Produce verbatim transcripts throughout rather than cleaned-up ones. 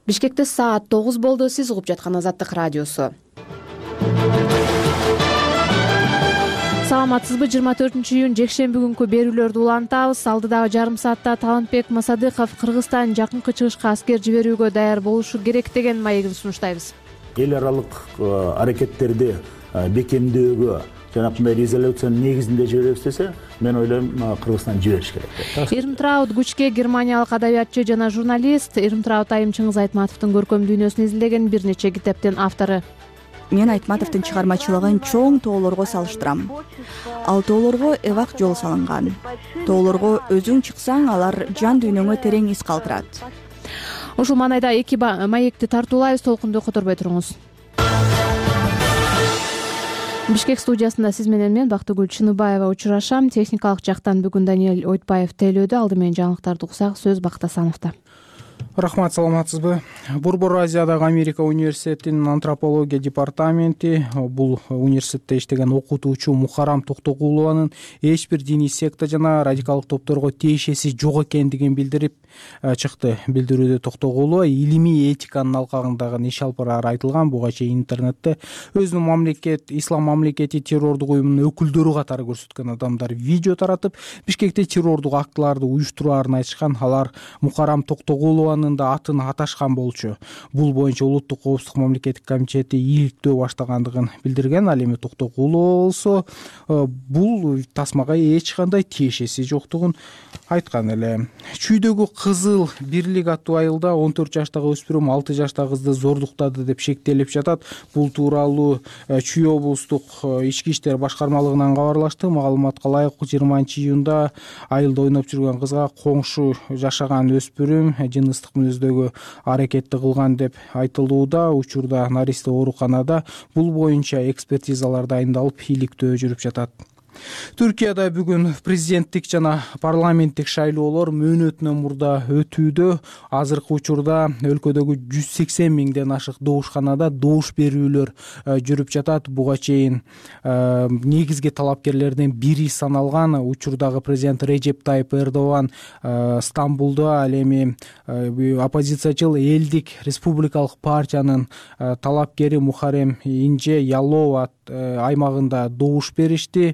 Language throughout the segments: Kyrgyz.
Бишкекте саат тогуз болду. Сиз угуп жаткан Азаттык радиосу. Саламатсызбы? жыйырма төртүнчү июнь жекшемби күнкү берүүлөрдү улантабыз. Алдыдагы жарым саатта Талантбек Масадыков Кыргызстан жакынкы чыгышка аскер жиберүүгө даяр болушу керек деген маегин сунуштайбыз. Эл аралык аракеттерди бекемдөөгө жанагындай резолюциянын негизинде жиберебиз десе, мен ойлойм Кыргызстан жибериш керек. Ирмтраут Гучке германиялык адабиятчы жана журналист. Ирмтраут айым Чыңгыз Айтматовдун көркөм дүйнөсүн изилдеген бир нече китептин автору. Мен Айтматовдун чыгармачылыгын чоң тоолорго салыштырам. Ал тоолорго эвак жол салынган. Тоолорго өзүң чыксаң, алар жан дүйнөңө терең из калтырат. Ушул маанайда эки маекти тартуулайбыз, толкунду которбой туруңуз. Бишкек студиясында сиз менен мен Бактыгүл Чыныбаева учурашам. Техникалык жактан бүгүн Даниэль Ойтбаев тейлөөдө. Алды менен жаңылыктарды уксак, сөз Бактасановдо. Рахмат, саламатсызбы? Борбор Азиядагы Америка университетинин антропология департаменти бул университетте иштеген окутуучу Мухарам Токтогулованын эч бир диний секта жана радикалдык топторго тиешеси жок экендигин билдирип чыкты. Билдирүүдө Токтогулова илимий этиканын алкагындагы иш алып барары айтылган. Буга чейин интернетте өзүнүн мамлекет ислам мамлекети террордук уюмунун өкүлдөрү катары көрсөткөн адамдар видео таратып, Бишкекте террордук актыларды уюштураарын айтышкан. Алар Мухарам Токтогулованын да атын аташкан болчу. Бул боюнча улуттук коопсуздук мамлекеттик комитети ийгиликтөө баштагандыгын билдирген. Ал эми Токтогулова болсо бул тасмага эч кандай тиешеси жоктугун айткан эле. Чүйдөгү Кызыл бирлик аттуу айылда он төрт жаштагы өспүрүм алты жаштагы кызды зордуктады деп шектелип жатат. Бул тууралуу Чүй облустук ички иштер башкармалыгынан кабарлашты. Маалыматка ылайык жыйырманчы июнда айылда ойноп жүргөн кызга коңшу жашаган өспүрүм жыныстык мүнөздөгү аракетти кылган деп айтылууда. Учурда наристе ооруканада. Бул боюнча экспертизалар дайындалып, иликтөө жүрүп жатат. Түркияда бүгүн президенттик жана парламенттик шайлоолор мөөнөтүнөн мурда өтүүдө. Азыркы учурда өлкөдөгү жүз сексен миңден ашык добушканада добуш берүүлөр жүрүп жатат. Буга чейин негизги талапкерлердин бири саналган учурдагы президент Режеп Тайып Эрдоган Стамбулда, ал эми оппозициячыл Элдик республикалык партиянын талапкери Мухарем Инже Ялова аймагында добуш беришти.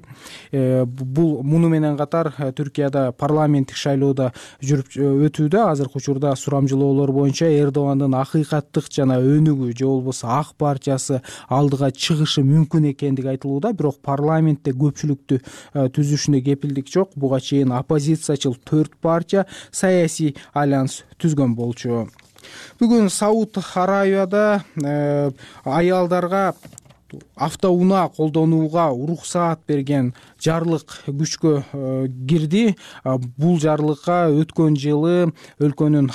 Бул муну менен катар Түркияда парламенттик шайлоодо жүрүп өтүүдө. Азыркы учурда сурамжылоолор боюнча Эрдогандын акыйкаттык жана өнүгүү же болбосо Ак партиясы алдыга чыгышы мүмкүн экендиги айтылууда. Бирок парламентте көпчүлүктү түзүшүнө кепилдик жок. Буга чейин оппозициячыл төрт партия саясий альянс түзгөн болчу. Бүгүн Сауд Арабияда аялдарга автоунаа колдонууга уруксаат берген жарлык күчкө кирди. Бул жарлыкка өткөн жылы өлкөнүн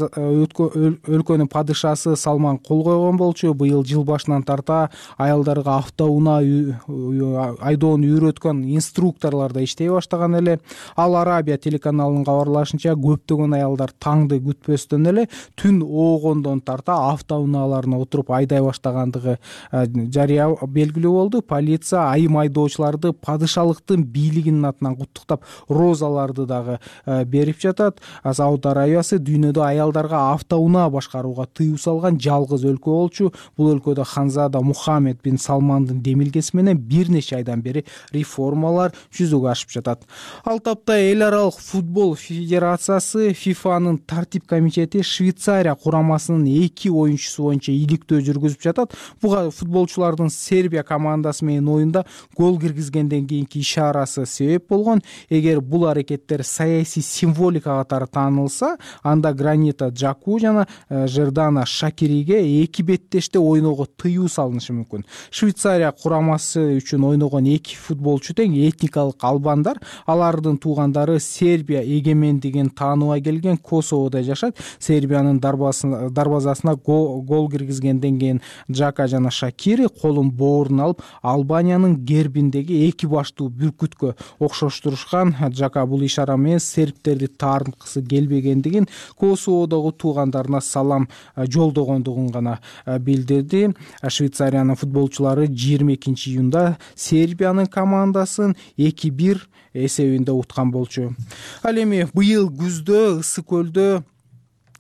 өлкөнүн падышасы Салман кол койгон болчу. Быйыл жыл башынан тарта аялдарга автоунаа айдоону үйрөткөн инструкторлор да иштей баштаган эле. Ал Арабия телеканалынын кабарлашынча көптөгөн аялдар таңды күтпөстөн эле түн оогондон тарта автоунааларына отуруп айдай баштагандыгы жарыя белгилүү болду. Полиция айым айдоочуларды падышалыктын бийлигинин атынан куттуктап розаларды дагы берип жатат. Сауд Арабиясы дүйнөдө аялдарга автоунаа башкарууга тыюу салган жалгыз өлкө болчу. Бул өлкөдө ханзада Мухаммед бин Салмандын демилгеси менен бир нече айдан бери реформалар жүзөгө ашып жатат. Ал тапта эл аралык футбол федерациясы фифанын тартип комитети Швейцария курамасынын эки оюнчусу боюнча иликтөө жүргүзүп жатат. Буга футболчулардын Сербия командасы менен оюнда гол киргизгенден кийинки ишарасы себеп болгон. Эгер бул аракеттер саясий символика катары таанылса, анда Гранита Джаку жана Жердана Шакириге эки беттеште ойноого тыюу салынышы мүмкүн. Швейцария курамасы үчүн ойногон эки футболчу тең этникалык албандар. Алардын туугандары Сербия эгемендигин таанууга келген Косоводо жашайт. Сербиянын дарбазасына гол киргизгенден кийин Джака жана Шакири колун боорун алып Албаниянын гербиндеги эки баштуу бүркүткө окшоштурушкан. Джака бул ишара менен сербтерди таарынткысы келбегендигин, Косоводогу туугандарына салам жолдогондугун гана билдирди. Швейцариянын футболчулары жыйырма экинчи июнда Сербиянын командасын эки бир эсебинде уткан болчу. Ал эми быйыл күздө Ысык көлдө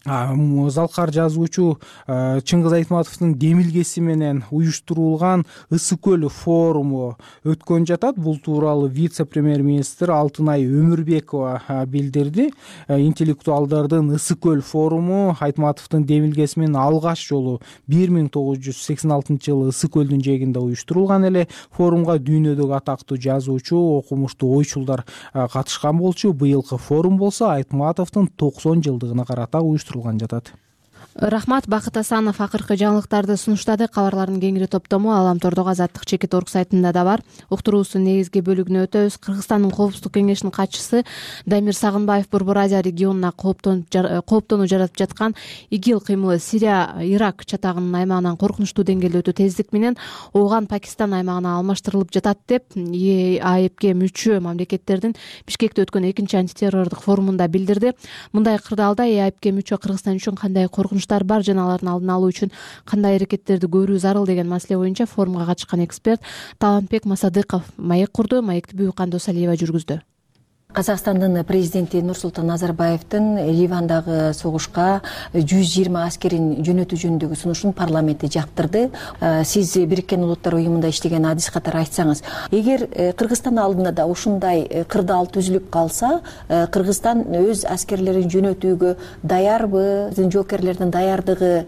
Залкар жазуучу Чыңгыз Айтматовдун демилгеси менен уюштурулган Ысык көл форуму өткөн жатат. Бул тууралуу вице-премьер-министр Алтынай Өмүрбекова билдирди. Интеллектуалдардын Ысык көл форуму Айтматовдун демилгеси менен алгач жолу бир миң тогуз жүз сексен алтынчы жылы Ысык көлдүн жээгинде уюштурулган эле. Форумга дүйнөдөгү атактуу жазуучу, окумуштуу ойчулдар катышкан болчу. Быйылкы форум болсо Айтматовдун токсон жылдыгына карата уюштурулган жатат. Рахмат. Бакыт Асанов акыркы жаңылыктарды сунуштады. Кабарлардын кеңири топтому Аламтордогу Азаттык чекит орг сайтында да бар. Уктуруубуздун негизги бөлүгүнө өтөбүз. Кыргызстандын Коопсуздук кеңешинин катчысы Дамир Сагынбаев Борбор Азия регионуна кооптонуу жаратып жаткан ИГИЛ кыймылы Сирия, Ирак чатагынын аймагынан коркунучтуу деңгээлде өтө тездик менен Ооган Пакистан аймагына алмаштырылып жатат деп АЭПке мүчө мамлекеттердин Бишкекте өткөн экинчи антитеррордук форумунда билдирди. Мындай кырдаалда АЭПке мүчө Кыргызстан үчүн кандай коркунуч бар жана алардын алдын алуу үчүн кандай аракеттерди көрүү зарыл деген маселе боюнча форумга катышкан эксперт Талантбек Масадыков маек курду. Маекти Бүйүкан Досалиева жүргүздү. Казакстандын президенти Нурсултан Назарбаевдин Ливандагы согушка жүз жыйырма аскерин жөнөтүү жөнүндөгү сунушун парламентте жактырды. Сиз Бириккен Улуттар уюмунда иштеген адис катары айтсаңыз, эгер Кыргызстан алдында да ушундай кырдаал түзүлүп калса, Кыргызстан өз аскерлерин жөнөтүүгө даярбы, жоокерлердин даярдыгы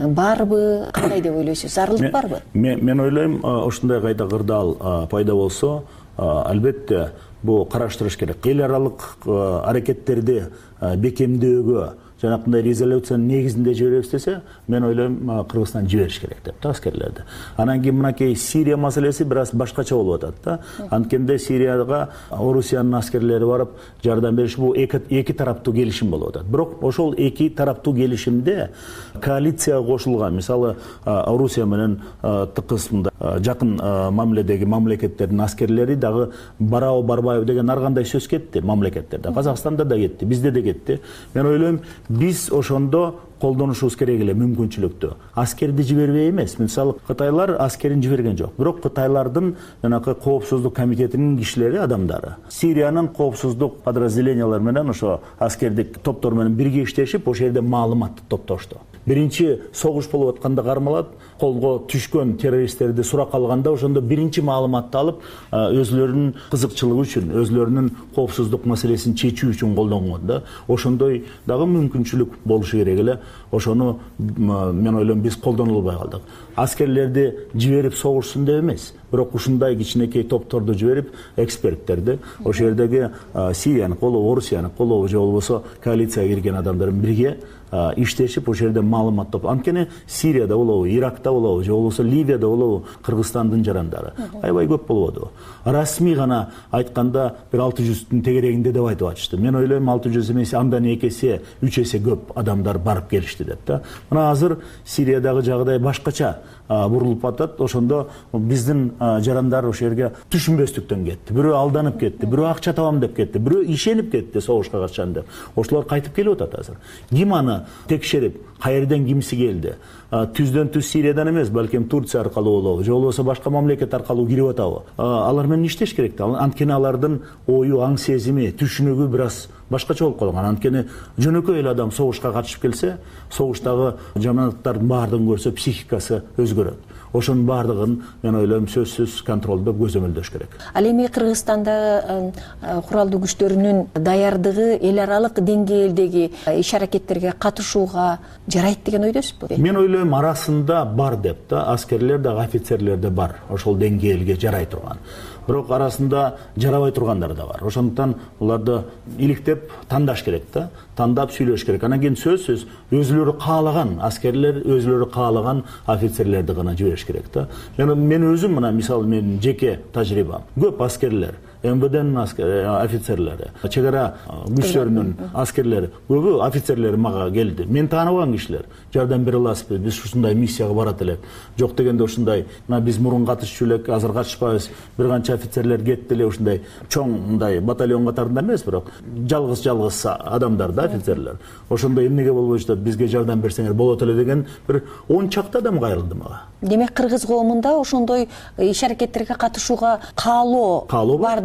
барбы, кандай деп ойлойсуз? Зарылдык барбы? Мен ойлойм, ушундай кайда кырдаал пайда болсо, албетте бул караштырыш керек. Эл аралык аракеттерди бекемдөөгө жанакындай резолюциянын негизинде жиберебиз десе, мен ойлойм Кыргызстан жибериш керек деп да аскерлерди. Анан кийин мынакей Сирия маселеси бир аз башкача болуп атат да. Анткенде Сирияга Орусиянын аскерлери барып жардам бериш, бул эки тараптуу келишим болуп атат. Бирок ошол эки тараптуу келишимде коалицияга кошулган, мисалы Орусия менен тыкыз мындай жакын мамиледеги мамлекеттердин аскерлери дагы барабы барбайбы деген ар кандай сөз кетти мамлекеттерде. Казакстанда да кетти, бизде да кетти. Мен ойлойм, биз ошондо колдонушубуз керек эле мүмкүнчүлүктү. Аскерди жибербей эмес. Мисалы Кытайлар аскерин жиберген жок. Бирок Кытайлардын жанакы коопсуздук комитетинин кишилери, адамдары Сириянын коопсуздук подразделениялары менен ошо аскердик топтор менен бирге иштешип, ошол жерде маалыматты топтошту. Биринчи согуш болуп атканда кармалат, колго түшкөн террористтерди сурак алганда ошондо биринчи маалыматты алып, өзлөрүнүн кызыкчылыгы үчүн, өзлөрүнүн коопсуздук маселесин чечүү үчүн колдонгон да. Ошондой дагы мүмкүнчүлүк болушу керек эле. Ошону мен ойлойм, биз колдонулбай калдык. Аскерлерди жиберип согушсун деп эмес, бирок ушундай кичинекей топторду жиберип, эксперттерди, ошол жердеги Сириянын колу, Орусиянын колу, же болбосо коалицияга кирген адамдардын бирге иштешип, ошол жерде маалымат топ. Анткени Сирияда болобу, Иракта болобу, же болбосо Ливияда болобу Кыргызстандын жарандары аябай көп болобу. Расмий гана айтканда бир алты жүздүн тегерегинде деп айтып атышты. Мен ойлойм, алты жүз эмес, андан эки эсе, үч эсе көп адамдар барып келишти деп да. Мына азыр Сириядагы жагдай башкача бурулуп атат. Ошондо биздин жарандар ошол жерге түшүнбөстүктөн кетти. Бирөө алданып кетти, бирөө акча табам деп кетти, бирөө ишенип кетти согушка катышам деп. Ошолор кайтып келип атат азыр. Ким аны текшерип, каерден кимси келди? Түздөн түз Сириядан эмес, балким Турция аркылуу болобу, же болбосо башка мамлекет аркылуу кирип атабы? Алар менен иштеш керек да. Анткени алардын ою, аң сезими, түшүнүгү бир аз башкача болуп калган. Анткени жөнөкөй эле адам согушка катышып келсе, согуштагы жаманаттардын баардыгын көрсө, психикасы өзгөрөт. Ошонун баардыгын мен ойлойм сөзсүз контролдоп көзөмөлдөш керек. Ал эми Кыргызстанда куралдуу күчтөрүнүн даярдыгы эл аралык деңгээлдеги иш аракеттерге катышууга жарайт деген ойдосузбу? Мен ойлойм, арасында бар деп да, аскерлер да, офицерлер да бар, ошол деңгээлге жарай турган. Бирок арасында жарабай тургандар да бар. Ошондуктан буларды иликтеп тандаш керек да, тандап сүйлөш керек. Анан кийин сөзсүз өзүлөрү каалаган аскерлер, өзүлөрү каалаган офицерлерди гана жибериш керек да. Мен өзүм, мына мисалы менин жеке тажрыйбам, көп аскерлер, эм вэ дэнин офицерлери, чек ара күчтөрүнүн аскерлери, көбү офицерлери мага келди. Мен тааныбаган кишилер, жардам бере аласызбы, биз ушундай миссияга барат элек. Жок дегенде ушундай, мына биз мурун катышчу элек, азыр катышпайбыз. Бир канча офицерлер кетти эле, ушундай чоң мындай батальон катарында эмес, бирок жалгыз-жалгыз адамдар да офицерлер. Ошондо эмнеге болбой жатат, бизге жардам берсеңер болот эле деген бир он чакты адам кайрылды мага. Демек Кыргыз коомунда ошондой иш аракеттерге катышууга каалоо бар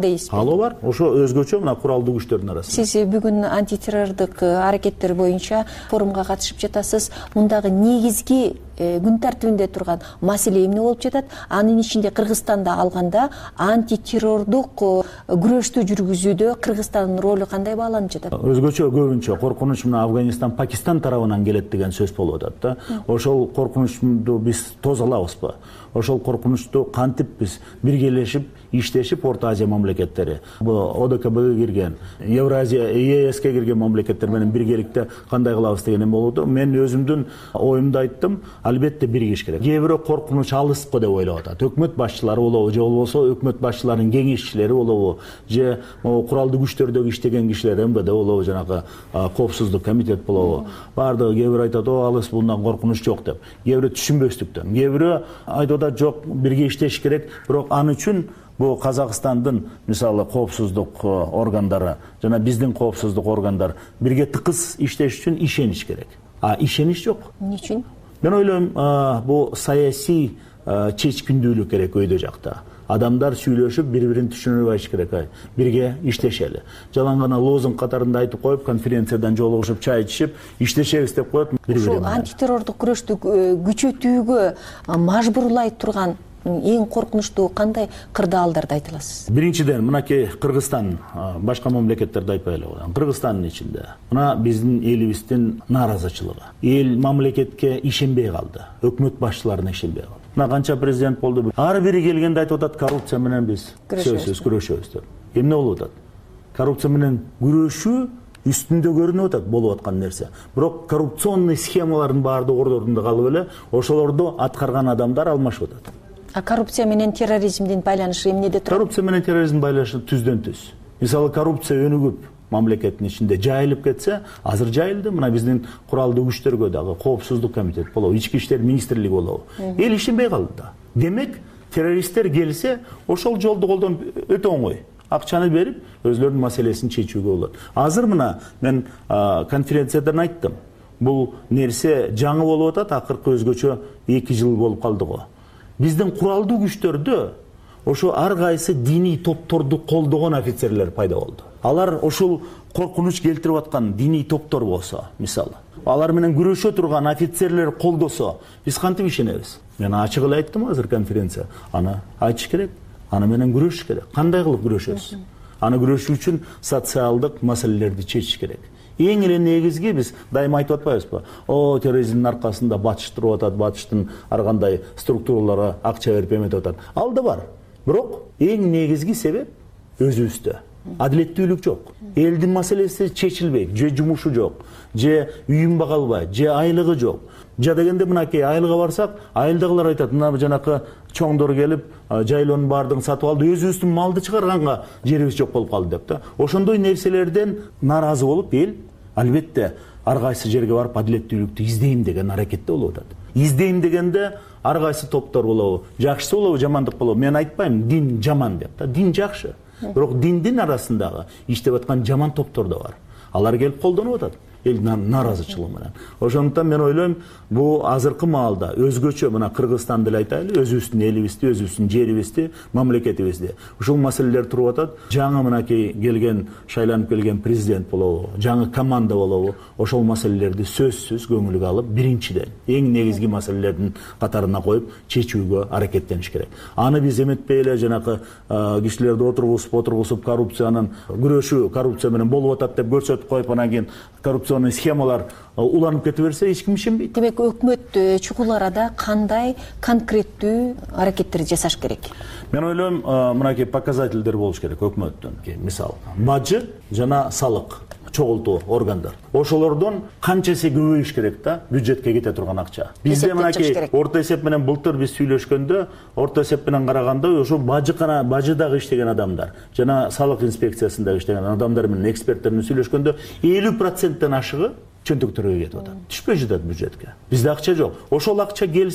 дейсизби? Каалоо бар. Ошо өзгөчө мына куралдуу күчтөрдүн арасында. Сиз бүгүн антитеррордук аракеттер боюнча форумга катышып жатасыз. Мундагы негизги күн тартибинде турган маселе эмне болуп жатат? Анын ичинде Кыргызстанда алганда антитеррордук күрөштү жүргүзүүдө Кыргызстандын ролу кандай бааланып жатат? Өзгөчө көбүнчө коркунуч мына Афганистан, Пакистан тарабынан келет деген сөз болуп атат да. Ошол коркунучту биз тоза алабызбы? Ошол коркунучту кантип биз биргелешип иштешип Орто Азия мамлекеттери, бул О Д К Б ге кирген, Евразия, Е Эс ке кирген мамлекеттер менен биргеликте кандай кылабыз деген болду. Мен өзүмдүн оюмду айттым, албетте биригиш керек. Кээ бирөө коркунуч алыскы деп ойлоп атат. Өкмөт башчылары болобу, же болбосо өкмөт башчыларынын кеңешчилери болобу, же куралдуу күчтөрдөгү иштеген кишилер М Б Д болобу, жанагы коопсуздук комитет болобу. Бардыгы кээ бирөө айтат, о алыс bundan коркунуч жок деп. Кээ бирөө түшүнбөстүктөн, кээ бирөө айтып атат, жок, бирге иштеш керек, бирок аны үчүн бул Казакстандын мисалы коопсуздук органдары жана биздин коопсуздук органдар бирге тыкыз иштеш үчүн ишенич керек. А ишенич жок. Эмне үчүн? Мен ойлойм, бул саясий чечкиндүүлүк керек өйдө жакта. Адамдар сүйлөшүп, бири-бирин түшүнө алыш керек, бирге иштешели. Жалаң гана лозунг катарында айтып коюп, конференциядан жолугушуп, чай ичип, иштешебиз деп коет. Ушул антитеррордук күрөштү күчөтүүгө мажбурлай турган эң коркунучтуу кандай кырдаалдарды айта аласыз? Биринчиден, мынакей Кыргызстан, башка мамлекеттерди айтпай эле коеюн. Кыргызстандын ичинде мына биздин элибиздин нааразычылыгы. Эл мамлекетке ишенбей калды, өкмөт башчыларына ишенбей калды. Мына канча президент болду. Ар бири келгенде айтып атат, коррупция менен биз сөзсүз күрөшөбүз деп. Эмне болуп атат? Коррупция менен күрөшүү үстүндө көрүнүп атат болуп аткан нерсе. Бирок коррупционный схемалардын баардыгы ордорунда калып эле, ошолорду аткарган адамдар алмашып атат. А коррупция менен терроризмдин байланышы эмнеде турат? Коррупция менен терроризм байланышы түздөн түз. Мисалы коррупция өнүгүп мамлекеттин ичинде жайылып кетсе, азыр жайылды. Мына биздин куралдуу күчтөргө дагы коопсуздук комитет болобу, ички иштер министрлиги болобу. Эл ишенбей калды да. Демек, террористтер келсе, ошол жолду колдонуп өтө оңой. Акчаны берип, өзлөрүнүн маселесин чечүүгө болот. Азыр мына мен конференциядан айттым. Бул нерсе жаңы болуп атат, акыркы өзгөчө эки жыл болуп калды го. Биздин куралдуу күчтөрдө ошо ар кайсы диний топторду колдогон офицерлер пайда болду. Алар ошол коркунуч келтирип аткан диний топтор болсо, мисалы, алар менен күрөшө турган офицерлер колдосо, биз кантип ишенебиз? Мен ачык эле айттым азыр конференция. Аны айтыш керек, аны менен күрөшүш керек. Кандай кылып күрөшөбүз? Аны күрөшүү үчүн социалдык маселелерди чечиш керек. Эң эле негизги биз дайыма айтып атпайбызбы? О, терроризмдин аркасында батыш туруп атат, батыштын ар кандай структуралары акча берип эметип атат. Ал да бар. Бирок эң негизги себеп өзүбүздө. Адилеттүүлүк жок. Элдин маселеси чечилбейт, же жумушу жок, же үйүн бага албайт, же айлыгы жок. Жа дегенде мынакей айылга барсак, айылдагылар айтат, мына жанакы чоңдор келип, жайлоонун баардыгын сатып алды, өзүбүздүн малды чыгарганга жерибиз жок болуп калды деп да. Ошондой нерселерден нааразы болуп эл албетте ар кайсы жерге барып адилеттүүлүктү издейм деген аракетте болуп атат. Издейм дегенде ар кайсы топтор болобу, жакшысы болобу, жамандык болобу. Мен айтпайм дин жаман деп да. Дин жакшы. Бирок диндин арасындагы иштеп аткан жаман топтор да бар. Алар келип колдонуп атат. Эл нааразычылыгы менен. Ошондуктан мен ойлойм, бул азыркы маалда өзгөчө мына Кыргызстанды эле айтайлы, өзүбүздүн элибизди, өзүбүздүн жерибизди, мамлекетибизди. Ушул маселелер туруп атат. Жаңы мынакей келген, шайланып келген президент болобу, жаңы команда болобу, ошол маселелерди сөзсүз көңүлгө алып, биринчиден эң негизги маселелердин катарына коюп, чечүүгө аракеттениш керек. Аны биз эметпей эле жанакы кишилерди отургузуп, отургузуп коррупциянын күрөшүү, коррупция менен болуп атат деп көрсөтүп коюп, анан кийин коррупционный схемалар уланып кете берсе, эч ким ишенбейт. Демек, өкмөт чугул арада кандай конкреттүү аракеттер жасаш керек? Мен ойлойм, мынакей показательдер болуш керек өкмөттүн. Мисалы, бажы жана салык чогултуу органдар. Ошолордон канча эсе көбөйүш керек да, бюджетке кете турган акча. Бизде мынакей орто эсеп менен былтыр биз сүйлөшкөндө, орто эсеп менен караганда ошо бажы кана бажыдагы иштеген адамдар, жана салык инспекциясында иштеген адамдар менен эксперттер менен сүйлөшкөндө элүү проценттен ашыгы чөнтөктөргө кетип атат. Түшпөй жатат бюджетке. Бизде акча жок. Ошол акча келсе,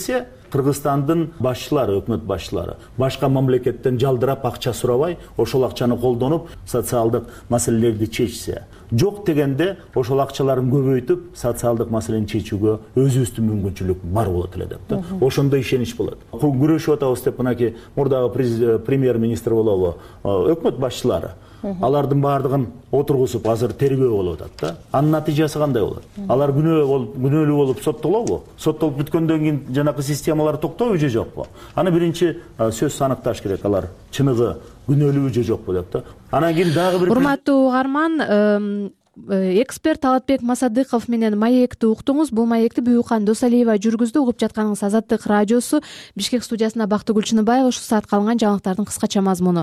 Кыргызстандын башчылары, өкмөт башчылары башка мамлекеттен жалдырап акча сурабай, ошол акчаны колдонуп социалдык маселелерди чечсе, жок дегенде ошол акчаларын көбөйтүп социалдык маселени чечүүгө өзүбүздүн мүмкүнчүлүк бар болот эле деп да. Ошондой ишенич болот. Күрөшүп атабыз деп мынакей мурдагы премьер-министр болобу, өкмөт башчылары алардын баардыгын отургузуп азыр тергөө болуп атат да. Анын натыйжасы кандай болот? Алар күнөөлүү болуп соттолобу? Соттолуп бүткөндөн кийин жанакы системалар токтойбу же жокпу? Аны биринчи сөзсүз аныкташ керек, алар чыныгы күнөөлүүбү же жокпу деп да. Анан кийин дагы бир урматтуу угарман, эксперт Талатбек Масадыков менен маекти уктуңуз. Бул маекти Буюкан Досалиева жүргүздү. Угуп жатканыңыз Азаттык радиосу. Бишкек студиясында Бактыгүл Чыныбаева. Ушул саат калган жаңылыктардын кыскача мазмуну.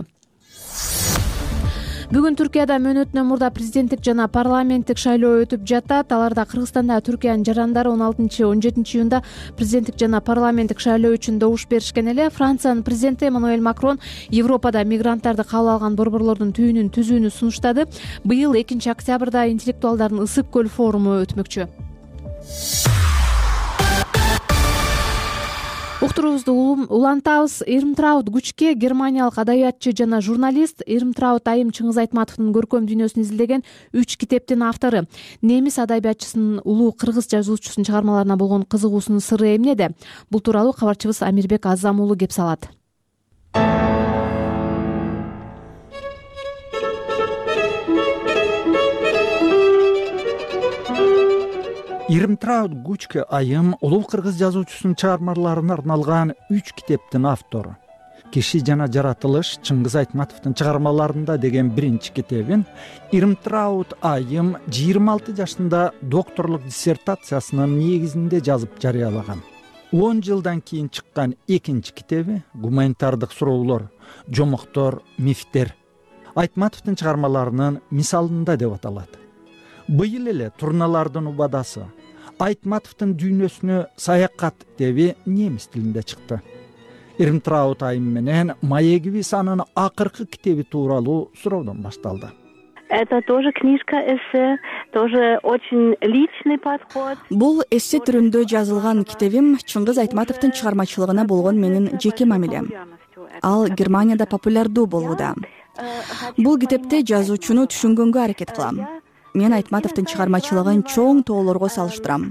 Бүгүн Түркияда мөөнөтүнөн мурда президенттик жана парламенттик шайлоо өтүп жатат. Аларда Кыргызстанда Түркиянын жарандары он алтынчы он жетинчи июнда президенттик жана парламенттик шайлоо үчүн добуш беришкен эле. Франциянын президенти Эммануэль Макрон Европада мигранттарды кабыл алган борборлордун түйүнүн түзүүнү сунуштады. Быйыл экинчи октябрда интеллектуалдардын Ысык көл форуму өтмөкчү. Уктуруубузду улантабыз. Ирмтраут Гучке германиялык адабиятчы жана журналист. Ирмтраут Айым Чыңгыз Айтматовдун көркөм дүйнөсүн изилдеген үч китептин автору. Немис адабиятчысынын улуу кыргыз жазуучусунун чыгармаларына болгон кызыгуусунун сыры эмнеде? Бул тууралуу кабарчыбыз Амирбек Азам уулу кеп салат. Ирмтраут Гучке Айым улуу кыргыз жазуучусунун чыгармаларына арналган үч китептин автору. Киши жана жаратылыш Чыңгыз Айтматовдун чыгармаларында деген биринчи китебин Ирмтраут Айым жыйырма алты жашында докторлук диссертациясынын негизинде жазып жарыялаган. он жылдан кийин чыккан экинчи китеби гуманитардык суроолор, жомоктор, мифтер Айтматовдун чыгармаларынын мисалында деп аталат. Быйыл эле Турналардын убадасы Айтматовдун дүйнөсүнө саякат китеби немис тилинде чыкты. Ирмтраут Айым менен маегибиз анын акыркы китеби тууралуу суроодон башталды. Это тоже книжка эссе, тоже очень личный подход. Бул эссе түрүндө жазылган китебим Чыңгыз Айтматовдун чыгармачылыгына болгон менин жеке мамилем. Ал Германияда популярдуу болууда. Бул китепте жазуучуну түшүнгөнгө аракет кылам. Мен Айтматовдун чыгармачылыгын чоң тоолорго салыштырам.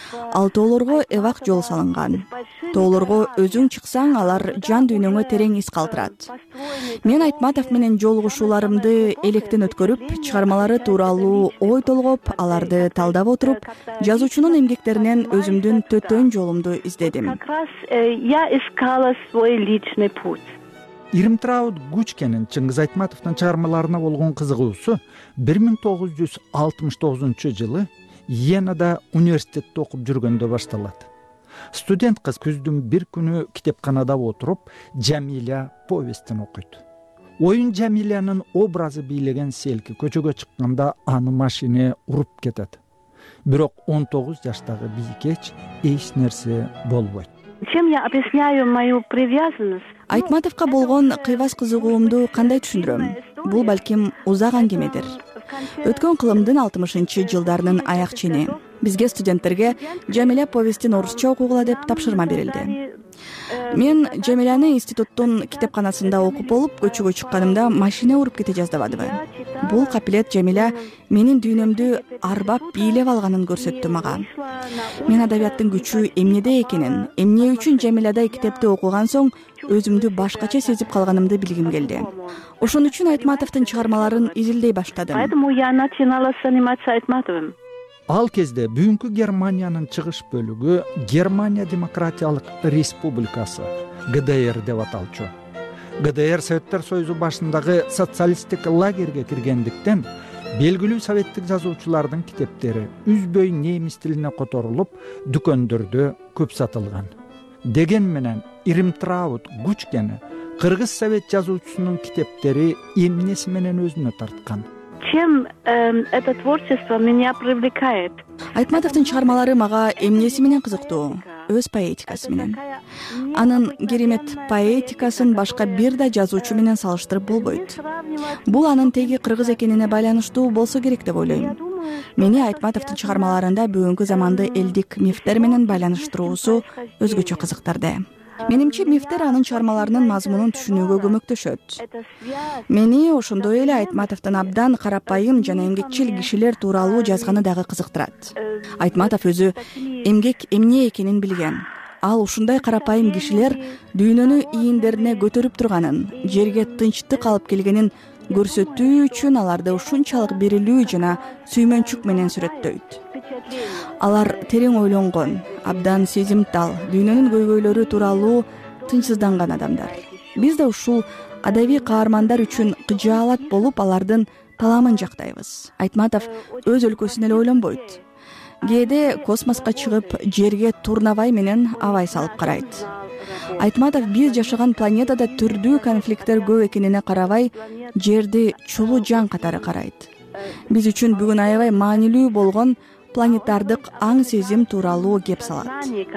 Ал тоолорго эвак жол салынган. Тоолорго өзүң чыксаң, алар жан дүйнөңө терең из калтырат. Мен Айтматов менен жолугушууларымды электен өткөрүп, чыгармалары тууралуу ой толгоп, аларды талдап отуруп, жазуучунун эмгектеринен өзүмдүн төтөн жолумду издедим. Как раз я искала свой личный путь. Ирмтраут Гучкенин Чыңгыз Айтматовдун чыгармаларына болгон кызыгуусу бир миң тогуз жүз алтымыш тогузунчу жылы Йенада университетте окуп жүргөндө башталат. Студент кыз күздүн бир күнү китепканада отуруп Жамиля повестин окуйт. Оюн Жамилянын образы бийлеген селки көчөгө чыкканда аны машина уруп кетет. Бирок он тогуз жаштагы бийкеч эч нерсе болбойт. Чем я объясняю мою привязанность? Айтматовго болгон кыйбас кызыгуумду кандай түшүндүрөм? Бул балким узак аңгемедир. Өткөн кылымдын алтымышынчы жылдарынын аяк чени. Бизге студенттерге Жамиля повестин орусча окугула деп тапшырма берилди. Мен Жамиляны институттун китепканасында окуп болуп, көчөгө чыкканымда машина уруп кете жаздабадыбы. Бул капилет Жамиля менин дүйнөмдү арбап бийлеп алганын көрсөттү мага. Мен адабияттын күчү эмнеде экенин, эмне үчүн Жамилядай китепти окуган соң өзүмдү башкача сезип калганымды билгим келди. Ошон үчүн Айтматовдун чыгармаларын изилдей баштадым. Поэтому я начинала заниматься Айтматовым. Ал кезде бүгүнкү Германиянын чыгыш бөлүгү Германия Демократиялык Республикасы, Г Д Р деп аталчу. Г Д Р Советтер Союзу башындагы социалисттик лагерге киргендиктен белгилүү советтик жазуучулардын китептери үзбөй немис тилине которулуп, дүкөндөрдө көп сатылган. Деген менен Ирмтраут Гучкени кыргыз совет жазуучусунун китептери эмнеси менен өзүнө тарткан? Чем э, это творчество меня привлекает? Айтматовдун чыгармалары мага эмнеси менен кызыктуу? Өз поэтикасы менен. Анын керемет поэтикасын башка бир да жазуучу менен салыштырып болбойт. Бул анын теги кыргыз экенине байланыштуу болсо керек деп ойлойм. мени Айтматовдун чыгармаларында бүгүнкү заманды элдик мифтер менен байланыштыруусу өзгөчө кызыктырды. Менимче мифтер анын чыгармаларынын мазмунун түшүнүүгө көмөктөшөт. Мени ошондой эле Айтматовдун абдан карапайым жана эмгекчил кишилер тууралуу жазганы дагы кызыктырат. Айтматов өзү эмгек эмне экенин билген. Ал ушундай карапайым кишилер дүйнөнү ийиндерине көтөрүп турганын, жерге тынчтык алып келгенин көрсөтүү үчүн аларды ушунчалык берилүү жана сүймөнчүк менен сүрөттөйт. Алар терең ойлонгон, абдан сезимтал, дүйнөнүн көйгөйлөрү тууралуу тынчсызданган адамдар. Биз да ушул адабий каармандар үчүн кыжаалат болуп, алардын таламын жактайбыз. Айтматов өз өлкөсүн эле ойлонбойт. Кээде космоска чыгып, жерге турнабай менен абай салып карайт. Айтматов биз жашаган планетада түрдүү конфликттер көп экенине карабай, жерди чулуу жан катары карайт. Биз үчүн бүгүн аябай маанилүү болгон планетардык аң сезим тууралуу кеп салат.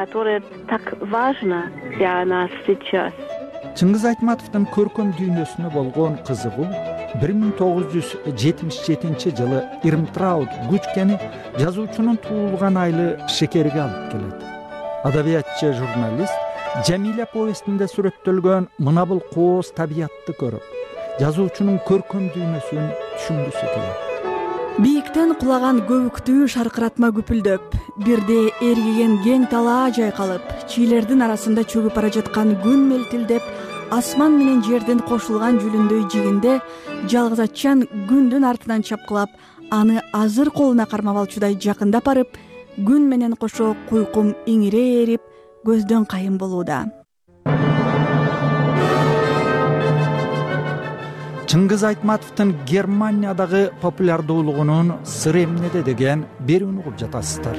Чыңгыз Айтматовдун көркөм дүйнөсүнө болгон кызыгуу бир миң тогуз жүз жетимиш жетинчи жылы Ирмтрауд Гучкени жазуучунун туулган айлы Шекерге алып келет. Адабиятчы журналист Жамиля повестинде сүрөттөлгөн мына бул кооз табиятты көрүп, жазуучунун көркөм дүйнөсүн түшүнгүсү келет. Бийиктен кулаган көбүктүү шаркыратма күпүлдөп, бирде эргиген кең талаа жайкалып, чийлердин арасында чөгүп бара жаткан күн мелтилдеп, асман менен жердин кошулган жүлүндөй жигинде жалгыз атчан күндүн артынан чапкылап, аны азыр колуна кармап алчудай жакындап барып, күн менен кошо куйкум иңире эрип, көздөн кайын болууда. Чыңгыз Айтматовдун Германиядагы популярдуулугунун сыры эмнеде деген берүүнү угуп жатасыздар.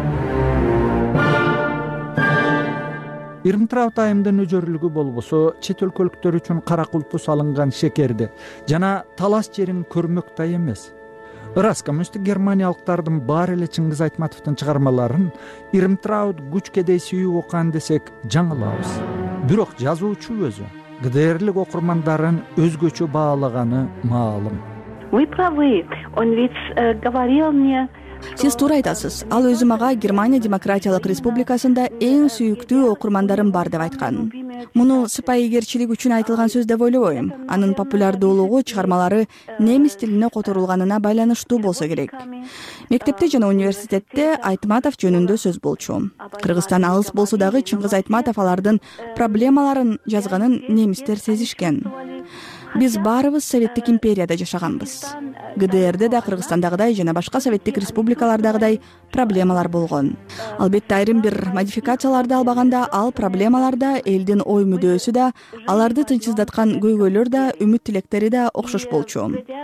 Ирмтрауд айымдын өжөрлүгү болбосо, чет өлкөлүктөр үчүн кара кулпу салынган шекерди жана талас жерин көрмөктөй эмес. Ырас коммунисттик германиялыктардын баары эле Чыңгыз Айтматовдун чыгармаларын Ирмтрауд Гучкедей сүйүп окуган десек жаңылабыз. Бирок жазуучу өзү ГДРлик окурмандарын өзгөчө баалаганы маалым. Вы правы, он ведь говорил мне. Сиз туура айтасыз. Ал өзү мага Германия Демократиялык Республикасында эң сүйүктүү окурмандарым бар деп айткан. Муну сыпайыгерчилик үчүн айтылган сөз деп ойлобойм. Анын популярдуулугу чыгармалары немис тилине которулганына байланыштуу болсо керек. Мектепте жана университетте Айтматов жөнүндө сөз болчу. Кыргызстан алыс болсо дагы Чыңгыз Айтматов алардын проблемаларын жазганын немистер сезишкен. Биз баарыбыз Советтик империяда жашаганбыз. ГДРде да Кыргызстандагыдай жана башка советтик республикалардагыдай проблемалар болгон. Албетте айрым бир модификацияларды албаганда ал проблемалар да, элдин ой мүдөөсү да, аларды тынчсыздаткан көйгөйлөр да, үмүт тилектери да окшош болчу.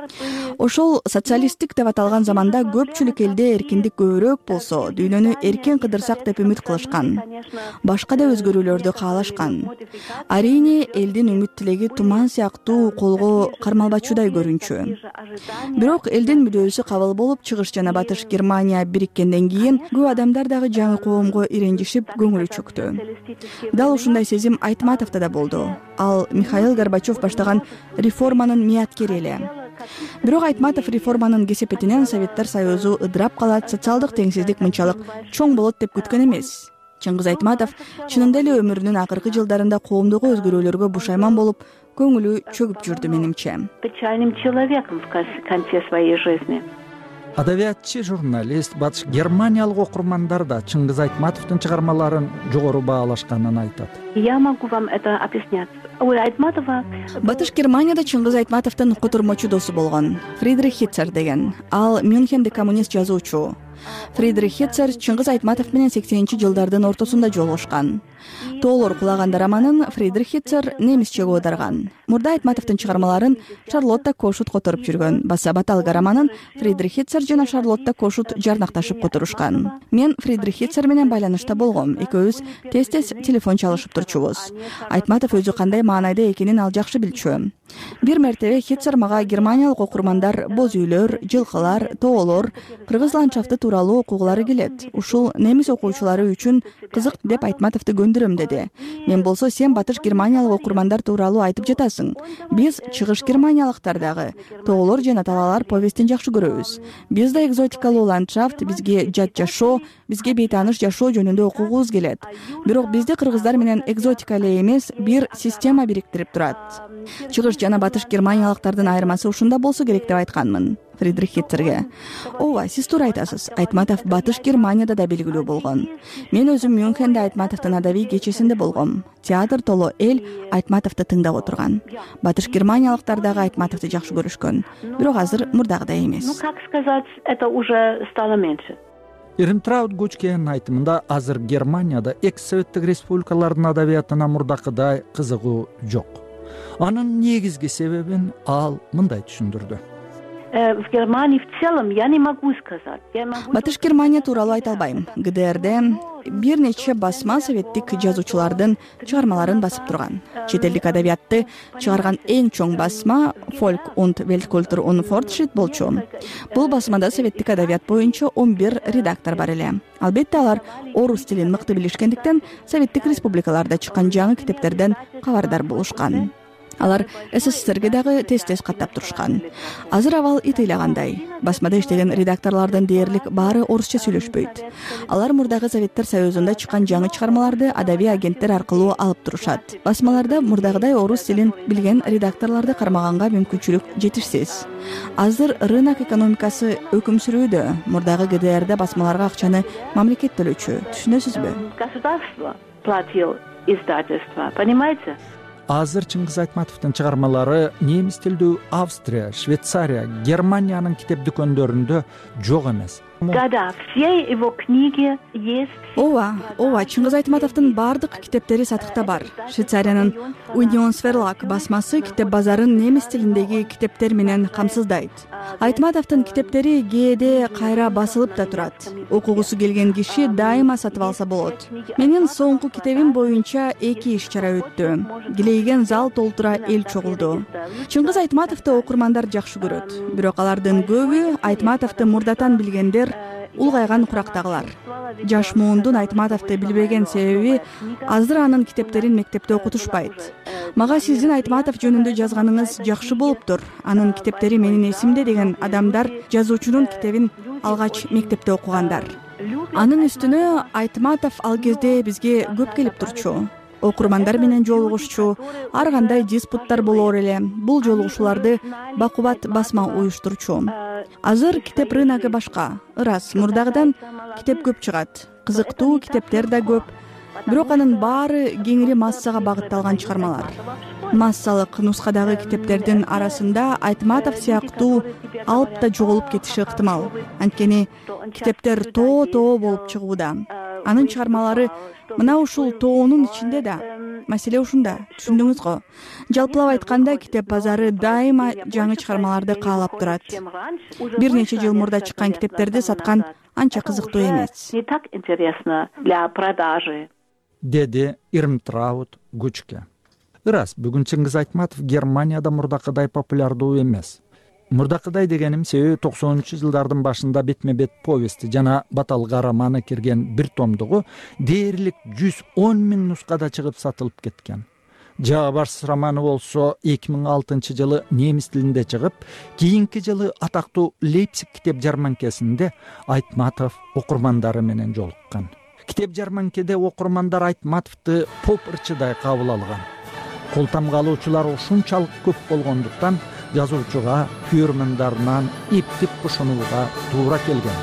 Ошол социалисттик деп аталган заманда көпчүлүк элде эркиндик көбүрөөк болсо, дүйнөнү эркин кыдырсак деп үмүт кылышкан. Башка да өзгөрүүлөрдү каалашкан. Арийне элдин үмүт тилеги туман сыяктуу колго кармалбачудай көрүнчү. Бирок элдин мүдөөсү кабыл болуп, чыгыш жана батыш Германия бириккенден кийин көп адамдар дагы жаңы коомго иренжишип, көңүлү чөктү. Дал ушундай сезим Айтматовдо да болду. Ал Михаил Горбачев баштаган реформанын мияткери эле. Бирок Айтматов реформанын кесепетинен Советтер Союзу ыдырап калат, социалдык теңсиздик мынчалык чоң болот деп күткөн эмес. Чыңгыз Айтматов чынында эле өмүрүнүн акыркы жылдарында коомдогу өзгөрүүлөргө бушайман болуп, көңүлү чөгүп жүрдү менимче. Печальным человеком в конце своей жизни. Адабиятчы журналист батыш германиялык окурмандар да Чыңгыз Айтматовдун чыгармаларын жогору баалашканын айтат. Я могу вам это объяснять. У Айтматова Батыш Германияда Чыңгыз Айтматовдун котурмочу досу болгон, Фридрих Хитцер деген. Ал Мюнхенде коммунист жазуучу. Фридрих Хитцер Чыңгыз Айтматов менен сексенинчи жылдардын ортосунда жолугушкан. Тоолор кулаганда романын Фридрих Хитцер немисче оодарган. Мурда Айтматовдун чыгармаларын Шарлотта Кошут которуп жүргөн. Баса Баталга романын Фридрих Хитцер жана Шарлотта Кошут жарнакташып которушкан. Мен Фридрих Хитцер менен байланышта болгом. Экөөбүз тез-тез телефон чалышып турчубуз. Айтматов өзү кандай маанайда экенин ал жакшы билчү. Бир мертебе Хитцер мага германиялык окурмандар боз үйлөр, жылкылар, тоолор, кыргыз ландшафты тууралуу окугулары келет. Ушул немис окуучулары үчүн кызык деп Айтматовду көндүрөм деди. Мен болсо сен батыш германиялык окурмандар тууралуу айтып жатасың. Биз чыгыш германиялыктар дагы тоолор жана талаалар повестин жакшы көрөбүз. Биз да экзотикалуу ландшафт, бизге жат жашоо, бизге бейтааныш жашоо жөнүндө окугубуз келет. Бирок бизди кыргыздар менен экзотика эле эмес, бир система бириктирип турат. Чыгыш жана батыш германиялыктардын айырмасы ушунда болсо керек деп айтканмын Фридрих Хитцерге. Ооба, сиз туура айтасыз. Айтматов батыш Германияда да белгилүү болгон. Мен өзүм Мюнхенде Айтматовдун адабий кечесинде болгом. Театр толо эл Айтматовду тыңдап отурган. Батыш германиялыктар дагы Айтматовду жакшы көрүшкөн. Бирок азыр мурдагыдай эмес. Ну, как сказать, это уже стало меньше. Ирмтраут Гучкенин айтымында азыр Германияда экс-советтик республикалардын адабиятына мурдакыдай кызыгуу жок. Анын негизги себебин ал мындай түшүндүрдү. В Германии в целом я не могу сказать. Батыш Германия тууралуу айта албайм. ГДРде бир нече басма советтик жазуучулардын чыгармаларын басып турган. Чет элдик адабиятты чыгарган эң чоң басма Folk und Weltkultur und Fortschritt болчу. Бул басмада советтик адабият боюнча он бир редактор бар эле. Албетте алар орус тилин мыкты билишкендиктен советтик республикаларда чыккан жаңы китептерден кабардар болушкан. Алар СССРге дагы тез-тез каттап турушкан. Азыр абал итыйлагандай. Басмада иштеген редакторлордун дээрлик баары орусча сүйлөшпөйт. Алар мурдагы Советтер Союзунда чыккан жаңы чыгармаларды адабий агенттер аркылуу алып турушат. Басмаларда мурдагыдай орус тилин билген редакторлорду кармаганга мүмкүнчүлүк жетишсиз. Азыр рынок экономикасы өкүм сүрүүдө. Мурдагы ГДРде басмаларга акчаны мамлекет төлөчү. Түшүнөсүзбү? Государство платило издательство, понимаете? Азыр Чыңгыз Айтматовдун чыгармалары немис тилдүү Австрия, Швейцария, Германиянын китеп дүкөндөрүндө жок эмес. Да-да, все его книги есть. Ооба, ооба, Чыңгыз Айтматовдун баардык китептери сатыкта бар. Швейцариянын Unionsverlag басмасы китеп базарын немис тилиндеги китептер менен камсыздайт. Айтматовдун китептери кээде кайра басылып да турат. Окугусу келген киши дайыма сатып алса болот. Менин соңку китебим боюнча эки иш чара өттү. Килейген зал толтура эл чогулду. Чыңгыз Айтматовду окурмандар жакшы көрөт. Бирок алардын көбү Айтматовду мурдатан билгендер улгайган курактагылар. Жаш муундун Айтматовду билбеген себеби азыр анын китептерин мектепте окутушпайт. Мага сиздин Айтматов жөнүндө жазганыңыз жакшы болуптур. Анын китептери менин эсимде деген адамдар жазуучунун китебин алгач мектепте окугандар. Анын үстүнө Айтматов ал кезде бизге көп келип турчу. Окурмандар менен жолугушчу, ар кандай диспуттар болор эле. Бул жолугушууларды бакубат басма уюштурчу. Азыр китеп рыногу башка. Ырас, мурдагыдан китеп көп чыгат. Кызыктуу китептер да көп. Бирок анын баары кеңири массага багытталган чыгармалар. Массалык нускадагы китептердин арасында Айтматов сыяктуу алып да жоголуп кетиши ыктымал. Анткени китептер тоо-тоо болуп чыгууда. Анын чыгармалары мына ушул тоонун ичинде да. Маселе ушунда, түшүндүңүз го. Жалпылап айтканда, китеп базары дайыма жаңы чыгармаларды каалап турат. Бир нече жыл мурда чыккан китептерди саткан анча кызыктуу эмес. Не так интересно для продажи. Деди Ирмтраут Гучке. Ырас, бүгүн Чыңгыз Айтматов Германияда мурдакыдай популярдуу эмес. Мурдакыдай дегеним себеби токсонунчу жылдардын башында бетме-бет повести жана баталга романы кирген бир томдугу дээрлик жүз он миң нускада чыгып сатылып кеткен. Жабарс романы болсо эки миң алтынчы жылы немис тилинде чыгып, кийинки жылы атактуу Лейпциг китеп жарманкесинде Айтматов окурмандары менен жолуккан. Китеп жарманкеде окурмандар Айтматовду поп ырчыдай кабыл алган. Кол тамга алуучулар ушунчалык көп болгондуктан жазуучуга көрөрмандарынан иптип кошонууга туура келген.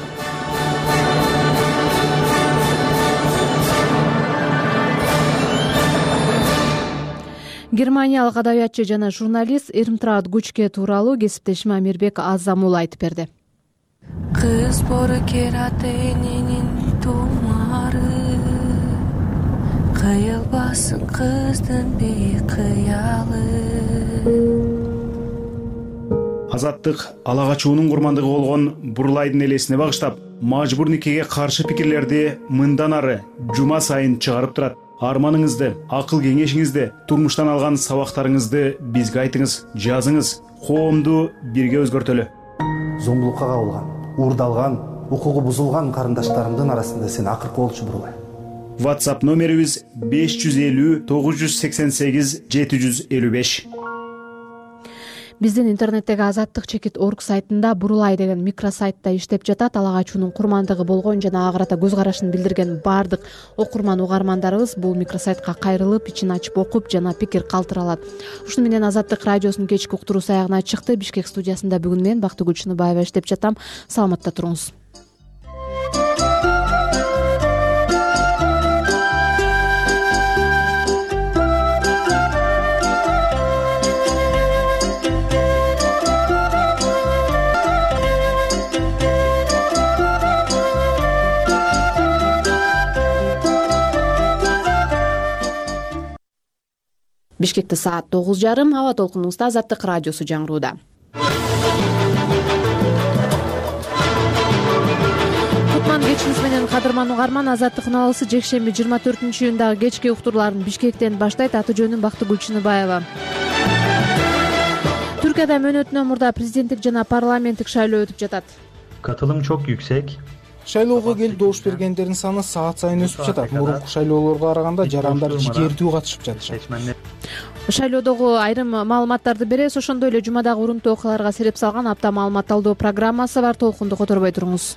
Германиялык адабиятчы жана журналист Ирмтраут Гучке тууралуу кесиптешим Амирбек Азамул айтып берди. Кыз бору кераты эненин тумары, кыйылбасын кыздын бейкыялы. Азаттык ала качуунун курмандыгы болгон Бурлайдын элесине багыштап, мажбур никеге каршы пикирлерди мындан ары жума сайын чыгарып турат. Арманыңызды, акыл кеңешиңизди, турмуштан алган сабактарыңызды бизге айтыңыз, жазыңыз. Коомду бирге өзгөртөлү. Зомбулукка кабылган, уурдалган, укугу бузулган карындаштарымдын арасында сен акыркы болчу Бурлай. WhatsApp номерибиз беш жүз элүү тогуз жүз сексен сегиз жети жүз элүү беш. Биздин интернеттеги азаттык чекит орг сайтында Бурулай деген микросайтта иштеп жатат. Ала качуунун курмандыгы болгон жана ага карата көз карашын билдирген баардык окурман угармандарыбыз бул микросайтка кайрылып, ичин ачып окуп жана пикир калтыра алат. Ушуну менен Азаттык радиосунун кечки уктуруусу аягына чыкты. Бишкек студиясында бүгүн мен Бактыгүл Чыныбаева иштеп жатам. Саламатта туруңуз. Бишкекте саат тогуз жарым, аба толкунубузда Азаттык радиосу жаңырууда. Кутман кечиңиз менен кадырман угарман. Азаттык унаалысы жекшемби жыйырма төртүнчү июндагы кечки уктурууларын Бишкектен баштайт. Аты жөнүм Бактыгүл Чыныбаева. Түркияда мөөнөтүнөн мурда президенттик жана парламенттик шайлоо өтүп жатат. Катылым çok yüksek. Шайлоого келип добуш бергендердин саны саат сайын өсүп жатат. Мурунку шайлоолорго караганда жарандар жигердүү катышып жатышат. Шайлоодогу айрым маалыматтарды беребиз. Ошондой эле жумадагы урунттуу окуяларга сереп салган апта маалымат талдоо программасы бар. Толкунду которбой туруңуз.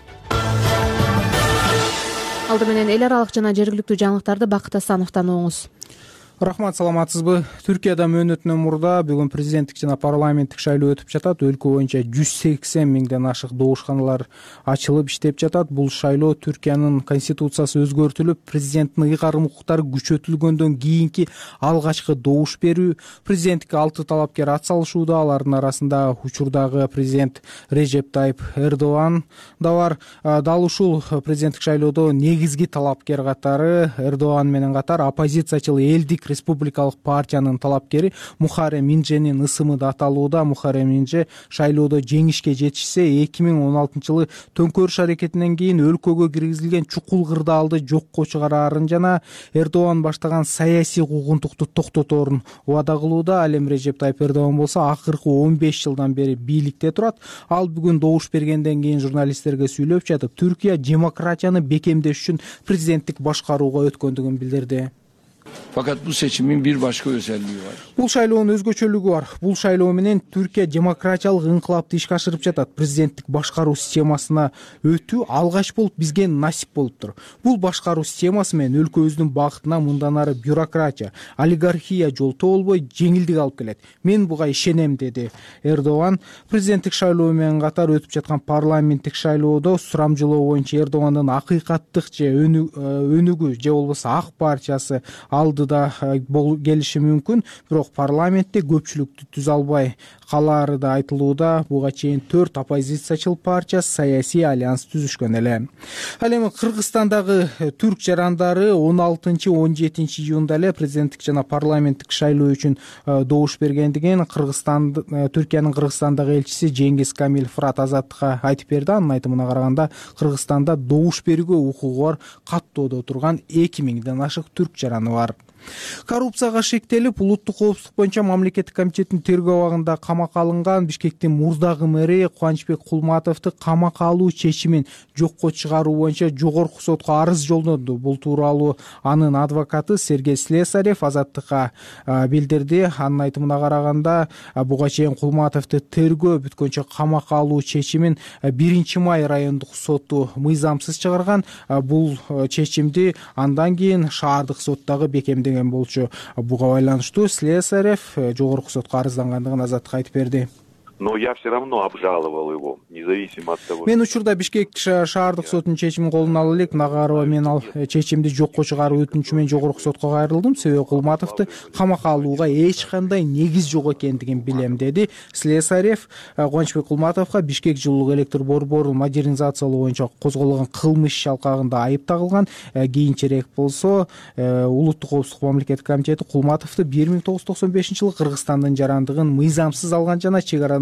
Алды менен эл аралык жана жергиликтүү жаңылыктарды Бакыт Асановдон угуңуз. Рахмат, саламатсызбы? Түркияда мөөнөтүнөн мурда бүгүн президенттик жана парламенттик шайлоо өтүп жатат. Өлкө боюнча жүз сексен миңден ашык добушканалар ачылып иштеп жатат. Бул шайлоо Түркиянын конституциясы өзгөртүлүп, президенттин ыйгарым укуктары күчөтүлгөндөн кийинки алгачкы добуш берүү. Президенттикке алты талапкер атсалышууда. Алардын арасында учурдагы президент Режеп Тайып Эрдоган да бар. Дал ушул президенттик шайлоодо негизги талапкер катары Эрдоган менен катар оппозициячыл Элдик республикалык партиянын талапкери Мухаррем Инженин ысымы да аталууда. Мухаррем Инже шайлоодо жеңишке жетишсе, эки миң он алтынчы жылы төңкөрүш аракетинен кийин өлкөгө киргизилген чукул кырдаалды жокко чыгараарын жана Эрдоган баштаган саясий куугунтукту токтоторун убада кылууда. Ал эми Режеп Тайып Эрдоган болсо акыркы он беш жылдан бери бийликте турат. Ал бүгүн добуш бергенден кийин журналисттерге сүйлөп жатып, Түркия демократияны бекемдеш үчүн президенттик башкарууга өткөндүгүн билдирди. Fakat bu seçimin bir başka özelliği var. Бул шайлоонун өзгөчөлүгү бар. Бул шайлоо менен Түркия демократиялык ыңкылапты ишке ашырып жатат. Президенттик башкаруу системасына өтүү алгач болуп бизге насип болуптур. Бул башкаруу системасы менен өлкөбүздүн багытына мындан ары бюрократия, олигархия жолтоо болбой жеңилдик алып келет. Мен буга ишенем, деди Эрдоган. Президенттик шайлоо менен катар өтүп жаткан парламенттик шайлоодо сурамжылоо боюнча Эрдогандын акыйкаттык же өнүгүү же болбосо Ак партиясы алдыда келиши мүмкүн, бирок парламентте көпчүлүктү түзө албай калаары да айтылууда. Буга чейин төрт оппозициячыл партия саясий альянс түзүшкөн эле. Ал эми Кыргызстандагы түрк жарандары он алтынчы он жетинчи июнда эле президенттик жана парламенттик шайлоо үчүн добуш бергендигин Кыргызстан Түркиянын Кыргызстандагы элчиси Жеңгиз Камилов Фырат Азаттыкка айтып берди. Анын айтымына караганда Кыргызстанда добуш берүүгө укугу бар каттоодо турган эки миңден ашык түрк жараны бар. Коррупцияга шектелип, улуттук коопсуздук боюнча мамлекеттик комитеттин тергөө абагында камакка алынган Бишкектин мурдагы мэри Кубанычбек Кулматовду камакка алуу чечимин жокко чыгаруу боюнча жогорку сотко арыз жолдоду. Бул тууралуу анын адвокаты Сергей Слесарев Азаттыкка билдирди. Анын айтымына караганда, буга чейин Кулматовду тергөө бүткөнчө камакка алуу чечимин биринчи май райондук соту мыйзамсыз чыгарган. Бул чечимди андан кийин шаардык соттагы бекемдеген болчу. Буга байланыштуу Слесарев жогорку сотко арыздангандыгын Азаттыкка айтып берди. Но я все равно обжаловал его, независимо от того. Мен учурда Бишкек шаардык сотунун чечимин колуна ала элек. Нагарова мен ал чечимди жокко чыгаруу өтүнүчү менен жогорку сотко кайрылдым. Себеби Кулматовду камакка алууга эч кандай негиз жок экендигин билем, деди Слесарев. Кубанычбек Кулматовго Бишкек жылуулук электр борборун модернизациялоо боюнча козголгон кылмыш иш алкагында айып тагылган. Кийинчерээк болсо улуттук коопсуздук мамлекеттик комитети Кулматовду бир миң тогуз жүз токсон бешинчи жылы Кыргызстандын жарандыгын мыйзамсыз алган жана чек араны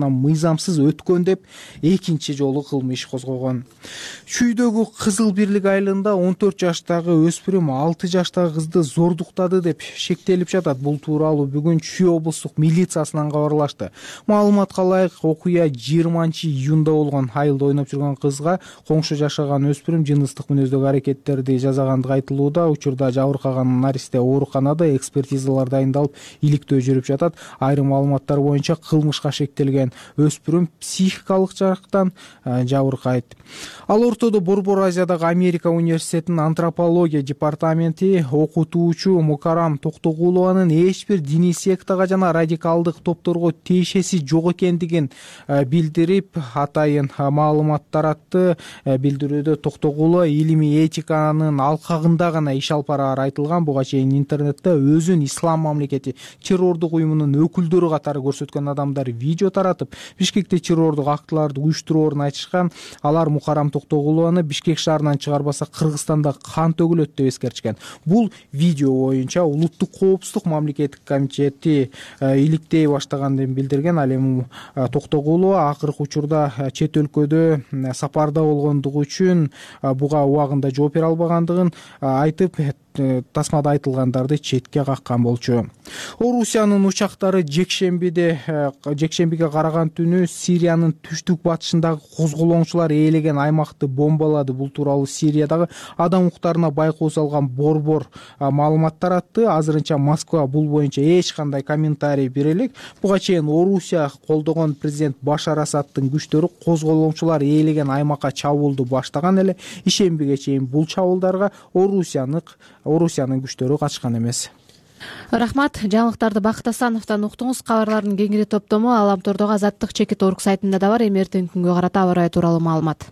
жана мыйзамсыз өткөн деп экинчи жолу кылмыш козгогон. Чүйдөгү Кызыл Бирлик айылында он төрт жаштагы өспүрүм алты жаштагы кызды зордуктады деп шектелип жатат. Бул тууралуу бүгүн Чүй облустук милициясынан кабарлашты. Маалыматка ылайык, окуя жыйырманчы июнда болгон. Айылда ойноп жүргөн кызга коңшу жашаган өспүрүм жыныстык мүнөздөгү аракеттерди жасагандыгы айтылууда. Учурда жабыркаган наристе ооруканада экспертизалар дайындалып, иликтөө жүрүп жатат. Айрым маалыматтар боюнча кылмышка шектелген өспүрүм психикалык жактан жабыркайт. Ал ортодо Борбор Азиядагы Америка университетинин антропология департаменти окутуучу Мукарам Токтогулованын эч бир диний сектага жана радикалдык топторго тиешеси жок экендигин билдирип, атайын маалымат таратты. Билдирүүдө Токтогулова илимий этиканын алкагында гана иш алып барары айтылган. Буга чейин интернетте өзүн ислам мамлекети террордук уюмунун өкүлдөрү катары көрсөткөн адамдар видео таратып, Бишкекте террордук актыларды уюштуруурун айтышкан. Алар Мукарам Токтогулованы Бишкек шаарынан чыгарбаса Кыргызстанда кан төгүлөт деп эскертишкен. Бул видео боюнча улуттук коопсуздук мамлекеттик комитети иликтей баштаганын билдирген. Ал эми Токтогулова акыркы учурда чет өлкөдө сапарда болгондугу үчүн буга убагында жооп бере албагандыгын айтып, тасмада айтылгандарды четке каккан болчу. Орусиянын учактары жекшембиде жекшембиге караган түнү Сириянын түштүк батышындагы козголоңчулар ээлеген аймакты бомбалады. Бул тууралуу Сириядагы адам укуктарына байкоо салган Борбор маалымат таратты. Азырынча Москва бул боюнча эч кандай комментарий бере элек. Буга чейин Орусия колдогон президент Башар Асадтын күчтөрү козголоңчулар ээлеген аймакка чабуулду баштаган эле. Ишембиге чейин бул чабуулдарга Орусиянын Орусиянын күчтөрү катышкан эмес. Рахмат. Жаңылыктарды Бакыт Асановдон уктуңуз. Кабарлардын кеңири топтому Аламтордогу Азаттык чекит орг сайтында да бар. Эми эртеңки күнгө карата аба ырайы тууралуу маалымат.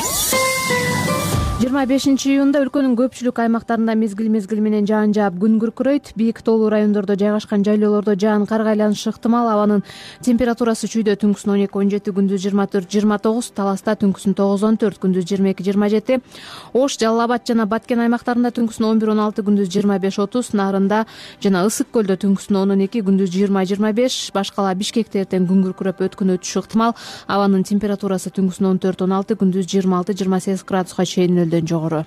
жыйырма бешинчи июнда өлкөнүн көпчүлүк аймактарында мезгил мезгили менен жаан жаап күн күркүрөйт. Бийик тоолуу райондордо жайгашкан жайлоолордо жаан карга айланышы ыктымал. Абанын температурасы чүйдө түнкүсүн он эки он жети, күндүз жыйырма төрт жыйырма тогуз, Таласта түнкүсүн тогуз он төрт, күндүз жыйырма эки жыйырма жети, Ош, Жалал Абад жана Баткен аймактарында түнкүсүн он бир он алты, күндүз жыйырма беш отуз, Нарында жана Ысык көлдө түнкүсүн он он эки, күндүз жыйырма жыйырма беш, башкала Бишкекте эртең күн күркүрөп өткөн өтүшү ыктымал. Абанын температурасы түнкүсүн он төрт он алты, күндүз жыйырма алты жыйырма сегиз градуска чейин нөлдөн жогору.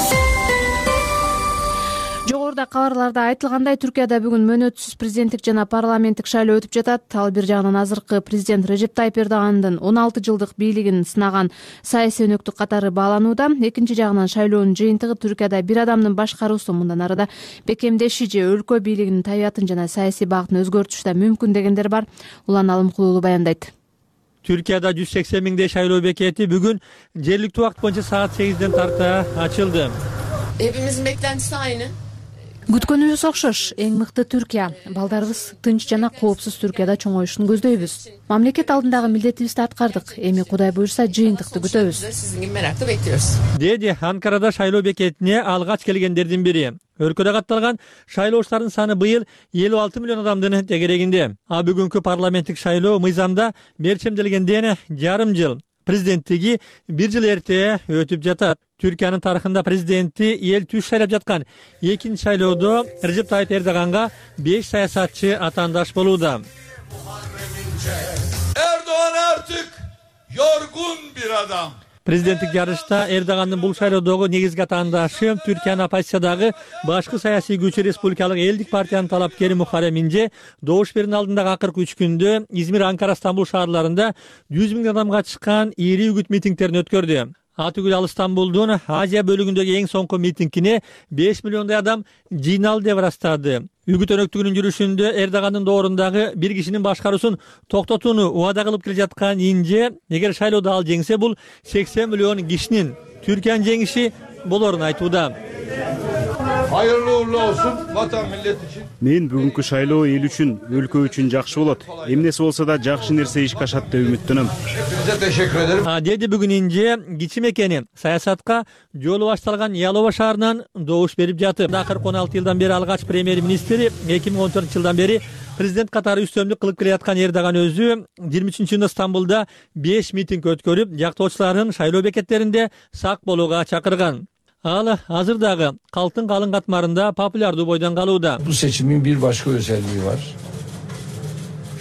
Жогоруда кабарларда айтылгандай, Түркияда бүгүн мөөнөтсүз президенттик жана парламенттик шайлоо өтүп жатат. Ал бир жагынан азыркы президент Режеп Тайып Эрдогандын он алты жылдык бийлигин сынаган саясий өнөктүк катары бааланууда. Экинчи жагынан шайлоонун жыйынтыгы Түркияда бир адамдын башкаруусу мындан арыда бекемдеши же өлкө бийлигинин табиятын жана саясий багытын өзгөртүшү да мүмкүн дегендер бар. Улан Алымкулуулу баяндайт. Түркияда жүз сексен миңдей шайлоо бекети бүгүн жергиликтүү убакыт боюнча саат сегизден тарта ачылды. Hepimizin beklentisi aynı. Күткөнүбүз окшош. Эң мыкты Түркия. Балдарыбыз тынч жана коопсуз Түркияда чоңоюшун көздөйбүз. Мамлекет алдындагы милдетибизди аткардык. Эми Кудай буйрса жыйынтыкты күтөбүз. Деди Анкарада шайлоо бекетине алгач келгендердин бири. Өлкөдө катталган шайлоочулардын саны быйыл элүү алты миллион адамдын тегерегинде. А бүгүнкү парламенттик шайлоо мыйзамда мерчемделгенден жарым жыл, президенттиги бир жыл эрте өтүп жатат. Түркиянын тарыхында президенти эл түз шайлап жаткан экинчи шайлоодо Режеп Тайып Эрдоганга беш саясатчы атаандаш болууда. Erdoğan artık yorgun bir adam. Президенттик жарышта Эрдогандын бул шайлоодогу негизги атаандашы Түркиянын оппозициядагы башкы саясий күчү Республикалык элдик партиянын талапкери Мухаррем Инже добуш берүүнүн алдындагы акыркы үч күндө Измир, Анкара, Стамбул шаарларында жүз миң адамга чыккан ири үгүт митингдерин өткөрдү. Атүгүл ал Стамбулдун Азия бөлүгүндөгү эң соңку митингине беш миллиондой адам жыйналды деп ырастады. Үгүт өнөктүгүнүн жүрүшүндө Эрдогандын доорундагы бир кишинин башкаруусун токтотууну убада кылып келе жаткан Инже, эгер шайлоодо ал жеңсе, бул сексен миллион кишинин Türkiye'nin жеңиши болорун айтууда. Hayırlı uğurlu olsun vatan millet için. Мен бүгүнкү шайлоо эл үчүн, өлкө үчүн жакшы болот. Эмнеси болсо да жакшы нерсе ишке ашат деп үмүттөнөм. Hepinize teşekkür ederim. Деди бүгүн Инже кичи мекени саясатка жолу башталган Ялова шаарынан добуш берип жатып. Акыркы он алты жылдан бери алгач премьер-министри, эки миң он төртүнчү жылдан бери президент катары үстөмдүк кылып келе жаткан Эрдоган өзү жыйырма үчүнчү жылда Стамбулда беш митинг өткөрүп, жактоочуларын шайлоо бекеттеринде сак болууга чакырган. Ал азыр дагы калктын калың катмарында популярдуу бойдон калууда. Bu seçimin bir başka özelliği var.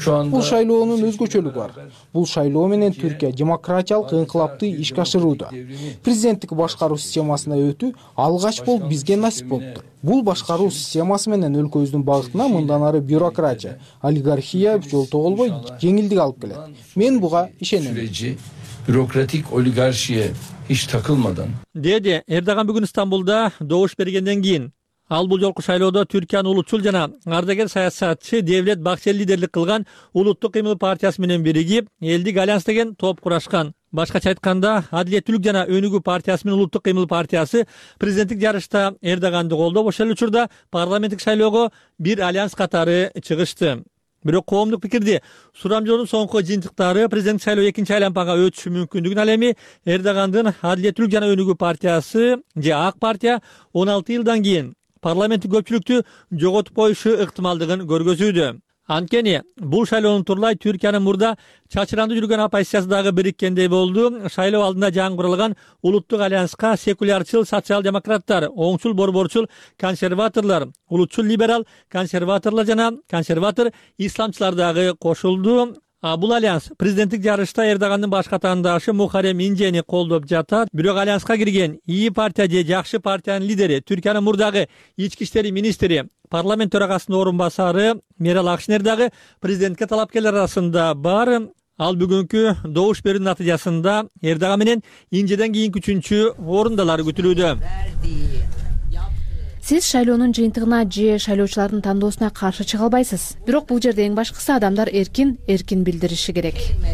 Бул шайлоонун өзгөчөлүгү бар. Бул шайлоо менен Түркия демократиялык инкылапты ишке ашырууда. Президенттик башкаруу системасына өтүү алгач болуп бизге насип болуптур. Бул башкаруу системасы менен өлкөбүздүн багытына мындан ары бюрократия, олигархия жолтоо болбой жеңилдик алып келет. Мен буга ишенем. Bürokratik oligarşiye hiç takılmadan. Деди Эрдоган бүгүн Стамбулда добуш бергенден кийин. Ал бул жолку шайлоодо Түркиянын улутчул жана ардагер саясатчы Девлет Бакчел лидерлик кылган Улуттук кыймыл партиясы менен биригип, Элдик альянс деген топ курашкан. Башкача айтканда, Адилеттүүлүк жана Өнүгүү партиясы менен Улуттук кыймыл партиясы президенттик жарышта Эрдоганды колдоп, ошол учурда парламенттик шайлоого бир альянс катары чыгышты. Бирок коомдук пикирди сурамжоонун соңку жыйынтыктары президенттик шайлоо экинчи айланмага өтүшү мүмкүндүгүн, ал эми Эрдогандын Адилеттүүлүк жана Өнүгүү партиясы же Ак партия он алты жылдан кийин парламенттик көпчүлүктү жоготуп коюшу ыктымалдыгын көргөзүүдө. Анткени бул шайлоонун турлай Түркиянын мурда чачыранды жүргөн оппозициясы дагы бириккендей болду. Шайлоо алдында жаңгырылган Улуттук альянска секулярчыл социал-демократтар, оңчул борборчул консерваторлор, улутчул либерал консерваторлор жана консерватор исламчылар дагы кошулду. Бул альянс президенттик жарышта Эрдогандын баш катандашы Мухарем Инжени колдоп жатат. Бирок альянска кирген ИИ партия же Жакшы партиянын лидери, Түркиянын мурдагы ички иштери министри, парламент төрагасынын орун басары Мерал Акшенер дагы президентке талапкерлер арасында бар. Ал бүгүнкү добуш берүү натыйжасында Эрдоган менен Инжеден кийинки үчүнчү орундалар күтүлүүдө. Сиз шайлоонун жыйынтыгына же шайлоочулардын тандоосуна каршы чыга албайсыз. Бирок бул жерде эң башкысы адамдар эркин эркин билдириши керек.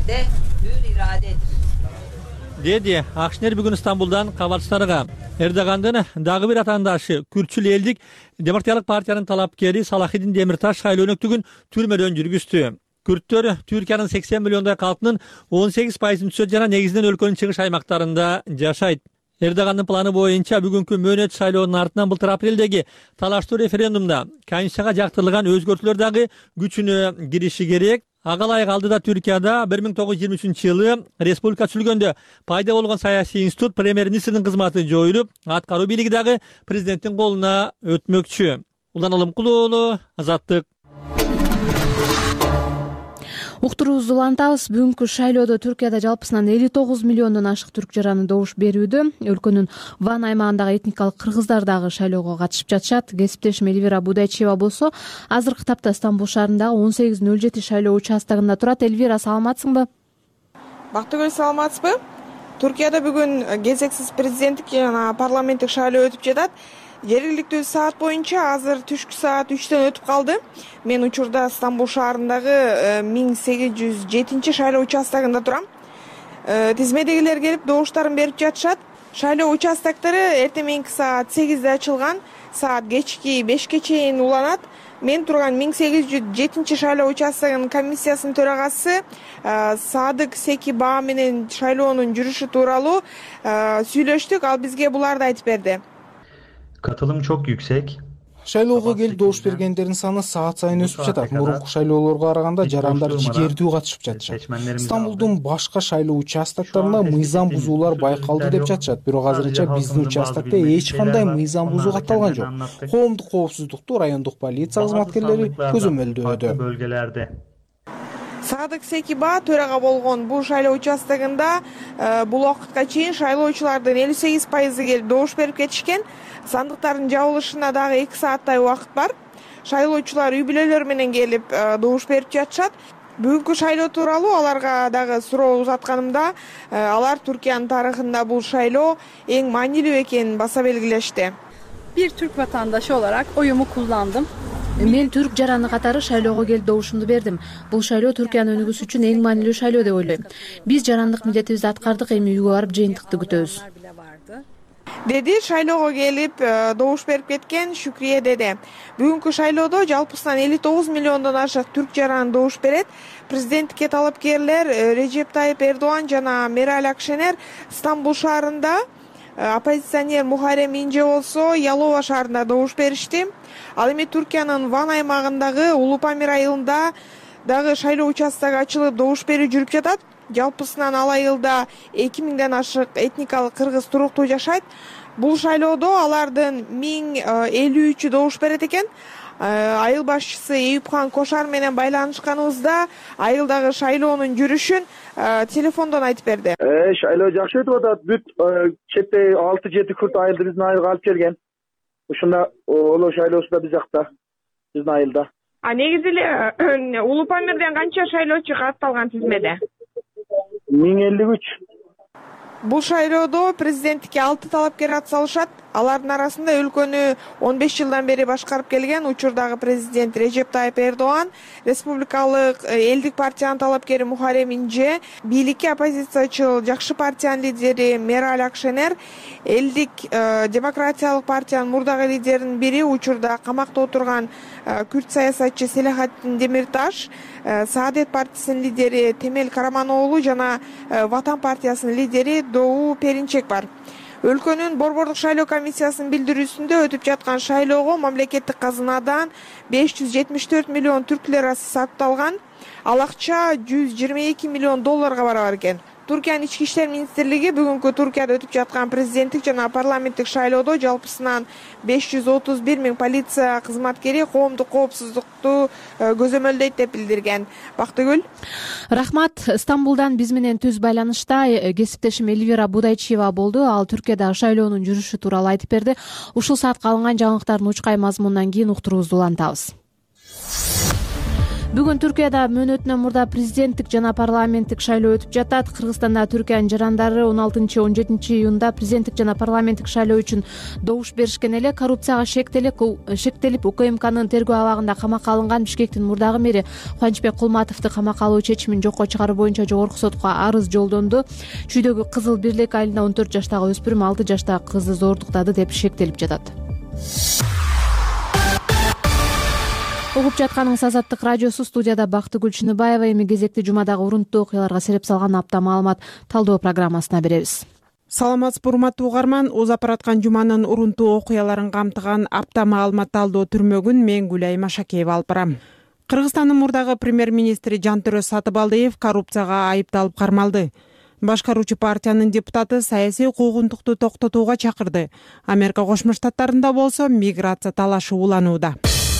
Деди Акшенер бүгүн Стамбулдан кабарчыларга. Эрдогандын дагы бир атаандашы Күртчүл элдик демократиялык партиянын талапкери Салахидин Демирташ шайлоо өнөктүгүн түрмөдөн жүргүздү. Күрттөр Түркиянын сексен миллиондай калкынын он сегиз пайызын түзөт жана негизинен өлкөнүн чыгыш аймактарында жашайт. Эрдогандын планы боюнча бүгүнкү мөөнөт шайлоонун артынан былтыр апрелдеги талаштуу референдумда Конституцияга жактырылган өзгөртүүлөр дагы күчүнө кириши керек. Ага ылайык алдыда Түркияда бир миң тогуз жүз жыйырма үчүнчү жылы республика түзүлгөндө пайда болгон саясий институт премьер-министрдин кызматы жоюлуп, аткаруу бийлиги дагы президенттин колуна өтмөкчү. Улан Алымкулуу уулу, Азаттык. Уктуруубузду улантабыз. Бүгүнкү шайлоодо Түркияда жалпысынан элүү тогуз миллиондон ашык түрк жараны добуш берүүдө. Өлкөнүн Ван аймагындагы этникалык кыргыздар дагы шайлоого катышып жатышат. Кесиптешим Эльвира Будайчева болсо азыркы тапта Стамбул шаарындагы он сегиз нөл жети шайлоо участогунда турат. Эльвира, саламатсыңбы? Бактыгүл, саламатсызбы? Түркияда бүгүн кезексиз президенттик жана парламенттик шайлоо өтүп жатат. Жергиликтүү саат боюнча азыр түшкү саат үчтөн өтүп калды. Мен учурда Стамбул шаарындагы миң сегиз жүз жетинчи шайлоо участогунда турам. Тизмедегилер келип добуштарын берип жатышат. Шайлоо участоктору эртең саат сегизде ачылган, саат кечки бешке чейин уланат. Мен турган миң сегиз жүз жетинчи шайлоо участогунун комиссиясынын төрагасы Садык Секиба менен шайлоонун жүрүшү тууралуу сүйлөштүк. Ал бизге буларды айтып берди. Katılım çok yüksek. Шайлоого келип добуш бергендердин саны саат сайын өсүп жатат. Мурунку шайлоолорго караганда жарандар жигердүү катышып жатышат. Стамбулдун башка шайлоо участоктарында мыйзам бузуулар байкалды деп жатышат. Бирок азырынча биздин участокто эч кандай мыйзам бузуу катталган жок. Коомдук коопсуздукту райондук полиция кызматкерлери көзөмөлдөөдө. Садык Секиба төрага болгон бул шайлоо участогунда бул убакытка чейин шайлоочулардын элүү сегиз пайызы келип добуш берип кетишкен. Сандыктардын жабылышына дагы эки сааттай убакыт бар. Шайлоочулар үй бүлөлөр менен келип добуш берип жатышат. Бүгүнкү шайлоо тууралуу аларга дагы суроо узатканымда, алар Түркиянын тарыхында бул шайлоо эң маанилүү экенин баса белгилешти. Bir Türk vatandaşı olarak oyumu kullandım. Мен түрк жараны катары шайлоого келип добушумду бердим. Бул шайлоо Түркиянын өнүгүүсү үчүн эң маанилүү шайлоо деп ойлойм. Биз жарандык милдетибизди аткардык, эми үйгө барып жыйынтыкты күтөбүз. Деди шайлоого келип добуш берип кеткен Шүкрие деде. Бүгүнкү шайлоодо жалпысынан элүү тогуз миллиондон ашык түрк жараны добуш берет. Президенттикке талапкерлер Режеп Тайып Эрдоган жана Мерал Акшенер Стамбул шаарында, оппозиционер Мухарем Инже болсо Ялова шаарында добуш беришти. Ал эми Түркиянын Ван аймагындагы Улупамир айылында дагы шайлоо участогу ачылып добуш берүү жүрүп жатат. Жалпысынан ал айылда эки миңден ашык этникалык кыргыз туруктуу жашайт. Бул шайлоодо алардын миң элүү үчү добуш берет экен. Айыл башчысы Эюпхан Кошар менен байланышканыбызда айылдагы шайлоонун жүрүшүн телефондон айтып берди. Шайлоо жакшы өтүп атат. Бүт четте алты жети күрт айылды биздин айылга алып келген. Ушунда олоо шайлоосу да биз жакта, биздин айылда. А негизи эле Улуу Памирден канча шайлоочу катталган тизмеде? миң элүү үч. Бул шайлоодо президенттикке алты талапкер ат салышат. Алардын арасында өлкөнү он беш жылдан бери башкарып келген учурдагы президент Режеп Тайып Эрдоган, республикалык элдик партиянын талапкери Мухаррем Инже, бийликке оппозициячыл Жакшы партиянын лидери Мераль Акшенер, элдик демократиялык партиянын мурдагы лидеринин бири учурда камакта отурган күрт саясатчы Селахаттин Демирташ, Саадет партиясынын лидери Темел Караман-уулу жана Ватан партиясынын лидери Доо Перинчек бар. Өлкөнүн борбордук шайлоо комиссиясынын билдирүүсүндө өтүп жаткан шайлоого мамлекеттик казынадан беш жүз жетимиш төрт миллион түрк лирасы сарпталган. Ал акча жүз жыйырма эки миллион долларга барабар экен. Туркиянын ички иштер министрлиги бүгүнкү Туркияда өтүп жаткан президенттик жана парламенттик шайлоодо жалпысынан беш жүз отуз бир миң полиция кызматкери коомдук коопсуздукту көзөмөлдөйт деп билдирген. Бактыгүл. Рахмат. Стамбулдан биз менен түз байланышта кесиптешим Эльвира Будайчиева болду. Ал Түркияда шайлоонун жүрүшү тууралуу айтып берди. Ушул саатка алынган жаңылыктардын учкай мазмунунан кийин уктуруубузду улантабыз. Бүгүн Түркияда мөөнөтүнөн мурда президенттик жана парламенттик шайлоо өтүп жатат. Кыргызстанда Түркиянын жарандары он алтынчы он жетинчи июнда президенттик жана парламенттик шайлоо үчүн добуш беришкен эле. Коррупцияга шектелип УКМКнын тергөө абагында камакка алынган Бишкектин мурдагы мэри Кубанычбек Кулматовду камакка алуу чечимин жокко чыгаруу боюнча жогорку сотко арыз жолдонду. Чүйдөгү Кызыл Бирлик айылында он төрт жаштагы өспүрүм алты жаштагы кызды зордуктады деп шектелип жатат. Угуп жатканыңыз Азаттык радиосу. Студияда Бактыгүл Чыныбаева. Эми кезекти жумадагы урунттуу окуяларга сереп салган апта маалымат талдоо программасына беребиз. Саламатсызбы урматтуу угарман. Озап бараткан жуманын урунттуу окуяларын камтыган апта маалымат талдоо түрмөгүн мен Гүлай Машакеева алып барам. Кыргызстандын мурдагы премьер-министри Жантөрө Сатыбалдиев коррупцияга айыпталып кармалды. Башкаруучу партиянын депутаты саясий куугунтукту токтотууга чакырды. Америка Кошмо Штаттарында болсо миграция талашы уланууда.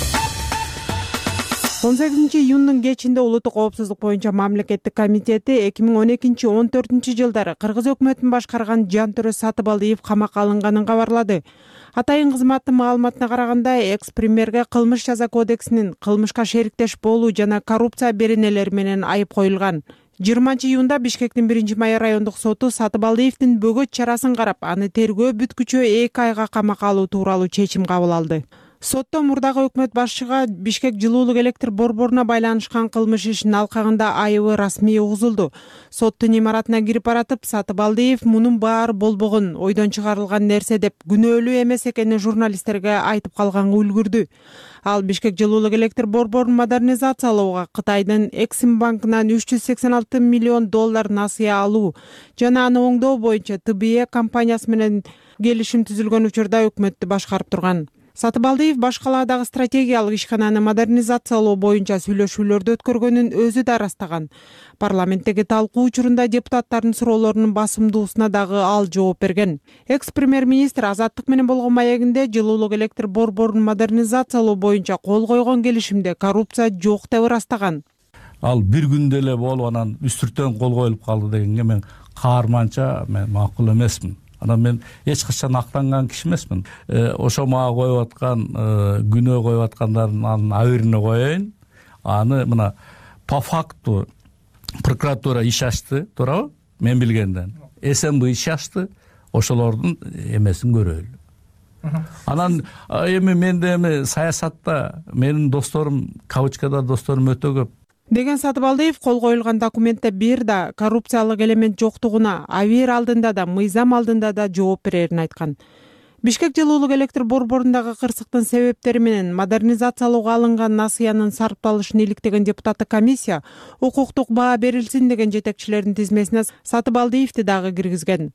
он сегизинчи июндун кечинде улуттук коопсуздук боюнча мамлекеттик комитети эки миң он экинчи он төртүнчү жылдары кыргыз өкмөтүн башкарган Жантөрө Сатыбалдиев камакка алынганын кабарлады. Атайын кызматтын маалыматына караганда, экс-премьерге кылмыш жаза кодексинин кылмышка шериктеш болуу жана коррупция беренелери менен айып коюлган. жыйырманчы июнда Бишкектин биринчи май райондук соту Сатыбалдиевдин бөгөт чарасын карап, аны тергөө бүткүчө эки айга камакка алуу тууралуу чечим кабыл алды. Сотто мурдагы өкмөт башчыга Бишкек жылуулук электр борборуна байланышкан кылмыш ишинин алкагында айыбы расмий угузулду. Соттун имаратына кирип баратып, Сатыбалдиев мунун баары болбогон, ойдон чыгарылган нерсе деп күнөөлүү эмес экенин журналисттерге айтып калганга үлгүрдү. Ал Бишкек жылуулук электр борборун модернизациялоого Кытайдын Эксим банкынан үч жүз сексен алты миллион доллар насыя алуу жана аны оңдоо боюнча Т Б Е компаниясы менен келишим түзүлгөн учурда өкмөттү башкарып турган. Сатыбалдиев башкаладагы стратегиялык ишкананы модернизациялоо боюнча сүйлөшүүлөрдү өткөргөнүн өзү да ырастаган. Парламенттеги талкуу учурунда депутаттардын суроолорунун басымдуусуна дагы ал жооп берген. Экс-премьер-министр Азаттык менен болгон маегинде жылуулук электр борборун модернизациялоо боюнча кол койгон келишимде коррупция жок деп ырастаган. Ал бир күндө эле болуп анан үстүртөн кол коюлуп калды дегенге мен каарманча мен макул эмесмин. Анан мен эч качан актанган киши эмесмин. Ошо мага коюп аткан күнөө коюп аткандардын абирине коеюн. Аны мына по факту прокуратура иш ачты, туурабы? Мен билгенден. С М Б иш ачты, ошолордун эмесин көрөлү. Анан эми менде эми саясатта менин досторум, кавычкада досторум өтө көп. Деген Сатыбалдиев кол коюлган документте бир да коррупциялык элемент жоктугуна, абийир алдында да, мыйзам алдында да жооп берерин айткан. Бишкек жылуулук электр борборундагы кырсыктын себептери менен модернизациялоого алынган насыянын сарпталышын иликтеген депутаттык комиссия укуктук баа берилсин деген жетекчилердин тизмесине Сатыбалдиевди дагы киргизген.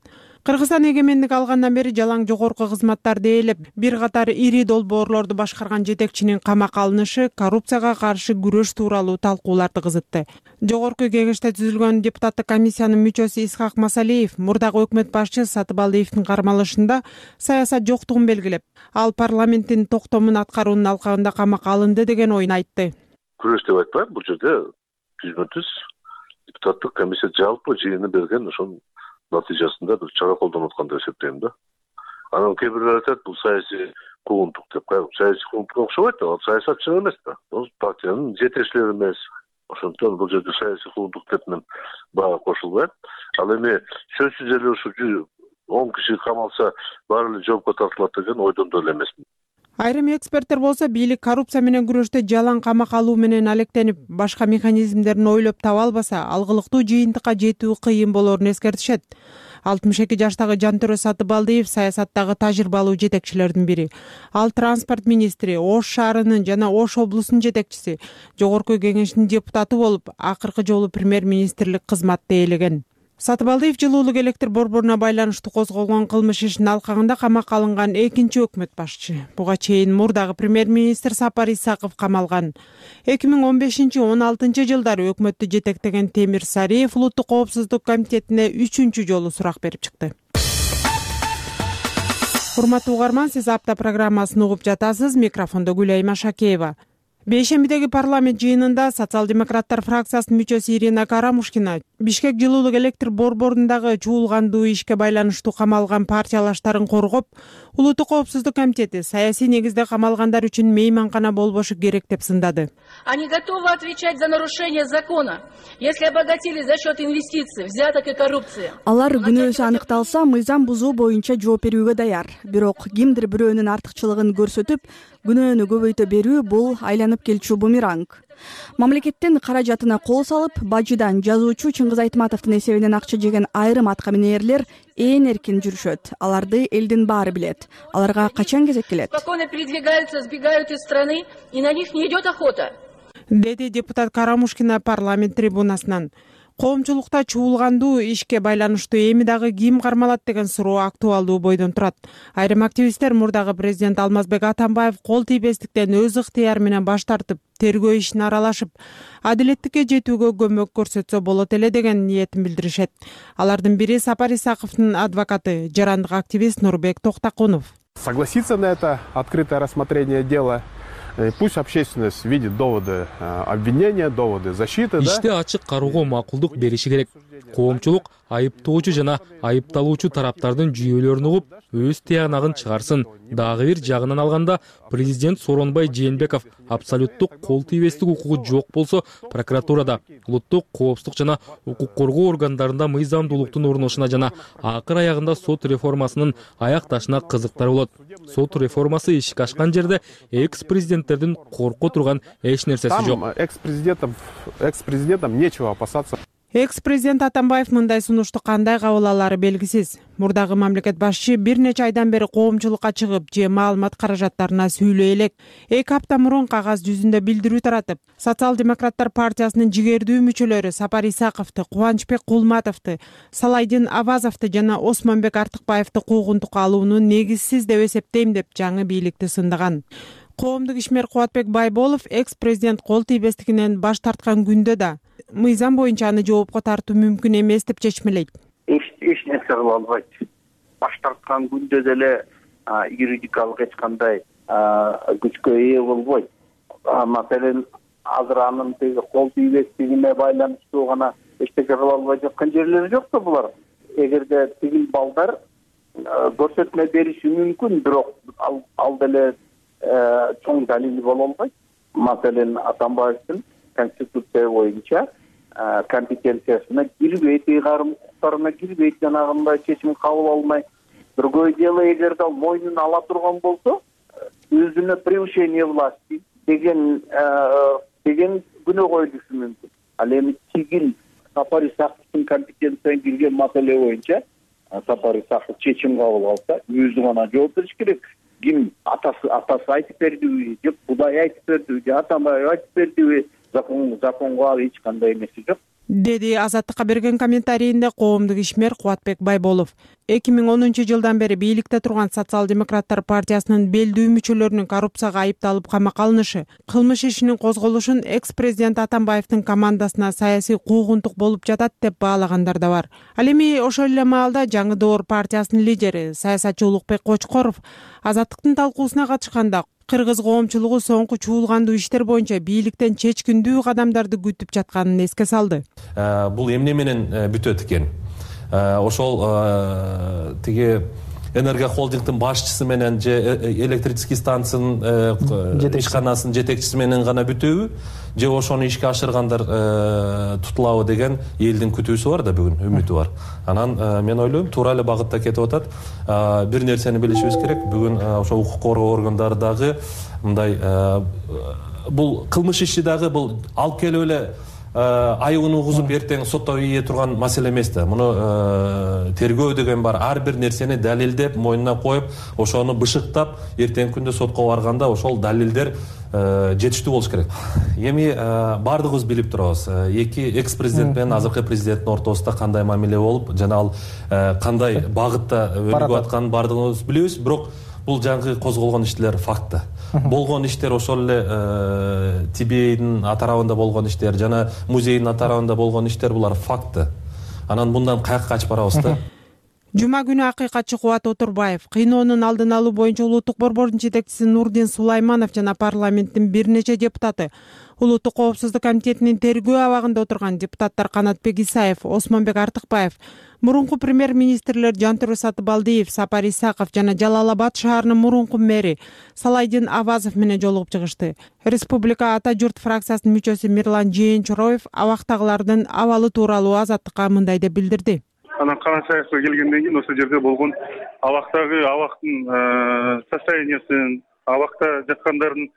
Кыргызстан эгемендик алгандан бери жалаң жогорку кызматтарды ээлеп, бир катар ири долбоорлорду башкарган жетекчинин камакка алынышы коррупцияга каршы күрөш тууралуу талкууларды кызытты. Жогорку кеңеште түзүлгөн депутаттык комиссиянын мүчөсү Исхак Масалиев мурдагы өкмөт башчы Сатыбалдиевдин кармалышында саясат жоктугун белгилеп, ал парламенттин токтомун аткаруунун алкагында камакка алынды деген оюн айтты. Күрөш деп айтпайм, бул жерде түз түз депутаттык комиссия жалпы жыйыны берген ошонун натыйжасында бир чара колдонуп аткан деп эсептейм да. Анан кээ бирлер айтат, бул саясий куугунтук деп. Саясий куугунтукка окшобойт да, ал саясатчы эмес да. Бул партиянын жетекчилери эмес. Ошондон бул жерде саясий куугунтук деп мен бага кошулбайм. Ал эми сөзсүз эле ушу он киши камалса баары эле жоопко тартылат деген ойдон да эле эмесмин. Айрым эксперттер болсо бийлик коррупция менен күрөштө жалаң камакка алуу менен алектенип, башка механизмдерин ойлоп таба албаса, алгылыктуу жыйынтыкка жетүү кыйын болоорун эскертишет. алтымыш эки жаштагы Жантөрө Сатыбалдиев саясаттагы тажрыйбалуу жетекчилердин бири. Ал транспорт министри, Ош шаарынын жана Ош облусунун жетекчиси, жогорку кеңештин депутаты болуп, акыркы жолу премьер-министрлик кызматты ээлеген. Сатыбалдиев жылуулук электр борборуна байланыштуу козголгон кылмыш ишинин алкагында камакка алынган экинчи өкмөт башчы. Буга чейин мурдагы премьер-министр Сапар Исаков камалган. эки миң он бешинчи он алтынчы жылдары өкмөттү жетектеген Темир Сариев улуттук коопсуздук комитетине үчүнчү жолу сурак берип чыкты. Урматтуу угарман, сиз апта программасын угуп жатасыз. Микрофондо Гүлайма Шакеева. Бейшембидеги парламент жыйынында социал-демократтар фракциясынын мүчөсү Ирина Карамушкина Бишкек жылуулук электр борборундагы чуулгандуу ишке байланыштуу камалган партиялаштарын коргоп, улуттук коопсуздук комитети саясий негизде камалгандар үчүн мейманкана болбошу керек деп сындады. Они готовы отвечать за нарушение закона, если обогатили за счет инвестиций, взяток и коррупции. Алар күнөөсү аныкталса, мыйзам бузуу боюнча жооп берүүгө даяр. Бирок кимдир бирөөнүн артыкчылыгын көрсөтүп, күнөөнү көбөйтө берүү бул айланып келчү бумеранг. Мамлекеттин каражатына кол салып, бажыдан жазуучу Чыңгыз Айтматовдун эсебинен акча жеген айрым аткаминерлер ээн эркин жүрүшөт. Аларды элдин баары билет. Аларга качан кезек келет? Спокойно передвигаются, сбегают из страны, и на них не идет охота. Деди депутат Карамушкина парламент трибунасынан. Коомчулукта чуулгандуу ишке байланыштуу эми дагы ким кармалат деген суроо актуалдуу бойдон турат. Айрым активисттер мурдагы президент Алмазбек Атамбаев кол тийбестиктен өз ыктыяры менен баш тартып, тергөө ишине аралашып, адилеттикке жетүүгө көмөк көрсөтсө болот эле деген ниетин билдиришет. Алардын бири Сапар Исаковдун адвокаты, жарандык активист Нурбек Токтакунов. Согласиться на это открытое рассмотрение дела. Пусть общественность видит доводы обвинения, доводы защиты. Иште ачык кароого макулдук бериши керек. Коомчулук айыптоочу жана айыпталуучу тараптардын жүйөлөрүн угуп, өз тыянагын чыгарсын. Дагы бир жагынан алганда, президент Сооронбай Жээнбеков абсолюттук кол тийбестик укугу жок болсо, прокуратурада, улуттук коопсуздук жана укук коргоо органдарында мыйзамдуулуктун орношуна жана акыр аягында сот реформасынын аякташына кызыктар болот. Сот реформасы ишке ашкан жерде экс-президенттердин корко турган эч нерсеси жок. Там экс-президентам, экс-президентам нечего опасаться. Экс-президент Атамбаев мындай сунушту кандай кабыл алары белгисиз. Мурдагы мамлекет башчы бир нече айдан бери коомчулукка чыгып, же маалымат каражаттарына сүйлөй элек. эки апта мурун кагаз жүзүндө билдирүү таратып, социал-демократтар партиясынын жигердүү мүчөлөрү Сапар Исаковду, Кубанычбек Кулматовду, Салайдин Авазовду жана Осмонбек Артыкбаевди куугунтукка алууну негизсиз деп эсептейм деп жаңы бийликти сындаган. Коомдук ишмер Кубатбек Байболов экс-президент кол тийбестигинен баш тарткан күндө да мыйзам боюнча аны жоопко тартуу мүмкүн эмес деп чечмелейт. Эч эч нерсе кыла албайт. Баш тарткан күндө деле юридикалык эч кандай күчкө ээ болбойт. Маселен азыр анын теги кол тийбестигине байланыштуу гана эчтеке кыла албай жаткан жерлери жок да булар. Эгерде тигил балдар көрсөтмө бериши мүмкүн, бирок ал деле чоң далили боло албайт. Маселен Атамбаевдин конституция боюнча компетенциясына кирбейт, ыйгарым укуктарына кирбейт, жанагындай чечим кабыл алмай. Другое дело, эгерде ал мойнун ала турган болсо, өзүнө превышение власти деген деген күнөө коюлушу мүмкүн. Ал эми тигил Сапар Исаковдун компетенциясына кирген маселе боюнча Сапар Исаков чечим кабыл алса, өзү гана жооп бериш керек. Ким атасы атасы айтып бердиби, же Кудай айтып бердиби, же Атамбаев айтып бердиби, закон законго ал эч кандай эмеси жок. деди Азаттыкка берген комментарийинде коомдук ишмер Кубатбек Байболов. эки миң онунчу жылдан бери бийликте турган Социал-демократтар партиясынын белдүү мүчөлөрүнүн коррупцияга айыпталып камакка алынышы, кылмыш ишинин козголушун экс-президент Атамбаевдин командасына саясий куугунтук болуп жатат деп баалагандар да бар. Ал эми ошол эле маалда Жаңы Доор партиясынын лидери саясатчы Улукбек Кочкоров Азаттыктын талкуусуна катышканда кыргыз коомчулугу соңку чуулгандуу иштер боюнча бийликтен чечкиндүү кадамдарды күтүп жатканын эске салды. Бул эмне менен бүтөт экен? Ошол тиги энергия холдингдин башчысы менен же электрический станциянын ишканасынын жетекчиси менен гана бүтөбү, же ошону ишке ашыргандар тутулабы деген элдин күтүүсү бар да, бүгүн үмүтү бар. Анан мен ойлойм, туура эле багытта кетип атат. Бир нерсени билишибиз керек. Бүгүн ошо укук коргоо органдары дагы мындай бул кылмыш иши дагы бул алып келип эле айыгын угузуп эртең сотто ийе турган маселе эмес да. Муну тергөө деген бар. Ар бир нерсени далилдеп, мойнуна коюп, ошону бышыктап, эртеңки күндө сотко барганда ошол далилдер жетиштүү болуш керек. Эми бардыгыбыз билип турабыз. Эки экс-президент менен азыркы президенттин ортосунда кандай мамиле болуп, жана ал кандай багытта өнүгүп атканын бардыгыбыз билебиз. Бирок бул жаңы козголгон иштер факт. Болгон иштер ошол эле Тибейдин атарабында болгон иштер жана музейдин атарабында болгон иштер булар факт. Анан мындан каяка качып барабыз да. Жума күнү акыйкатчы Кубат Отурбаев, кыйноонун алдын алуу боюнча улуттук борбордун жетекчиси Нурдин Сулайманов жана парламенттин бир нече депутаты, Улуттук коопсуздук комитетинин тергөө абагында отурган депутаттар Канатбек Исаев, Осмонбек Артыкбаев, мурунку премьер-министрлер Жантүрө Сатыбалдиев, Сапар Исаков жана Жалал Абад шаарынын мурунку мэри Салайдин Авазов менен жолугуп чыгышты. Республика Ата журт фракциясынын мүчөсү Мирлан Жээнчуроев абактагылардын абалы тууралуу Азаттыкка мындай деп билдирди. Анан Кара Саякка келгенден кийин ошол жерде болгон абактагы абактын состояниясын, абакта жаткандардын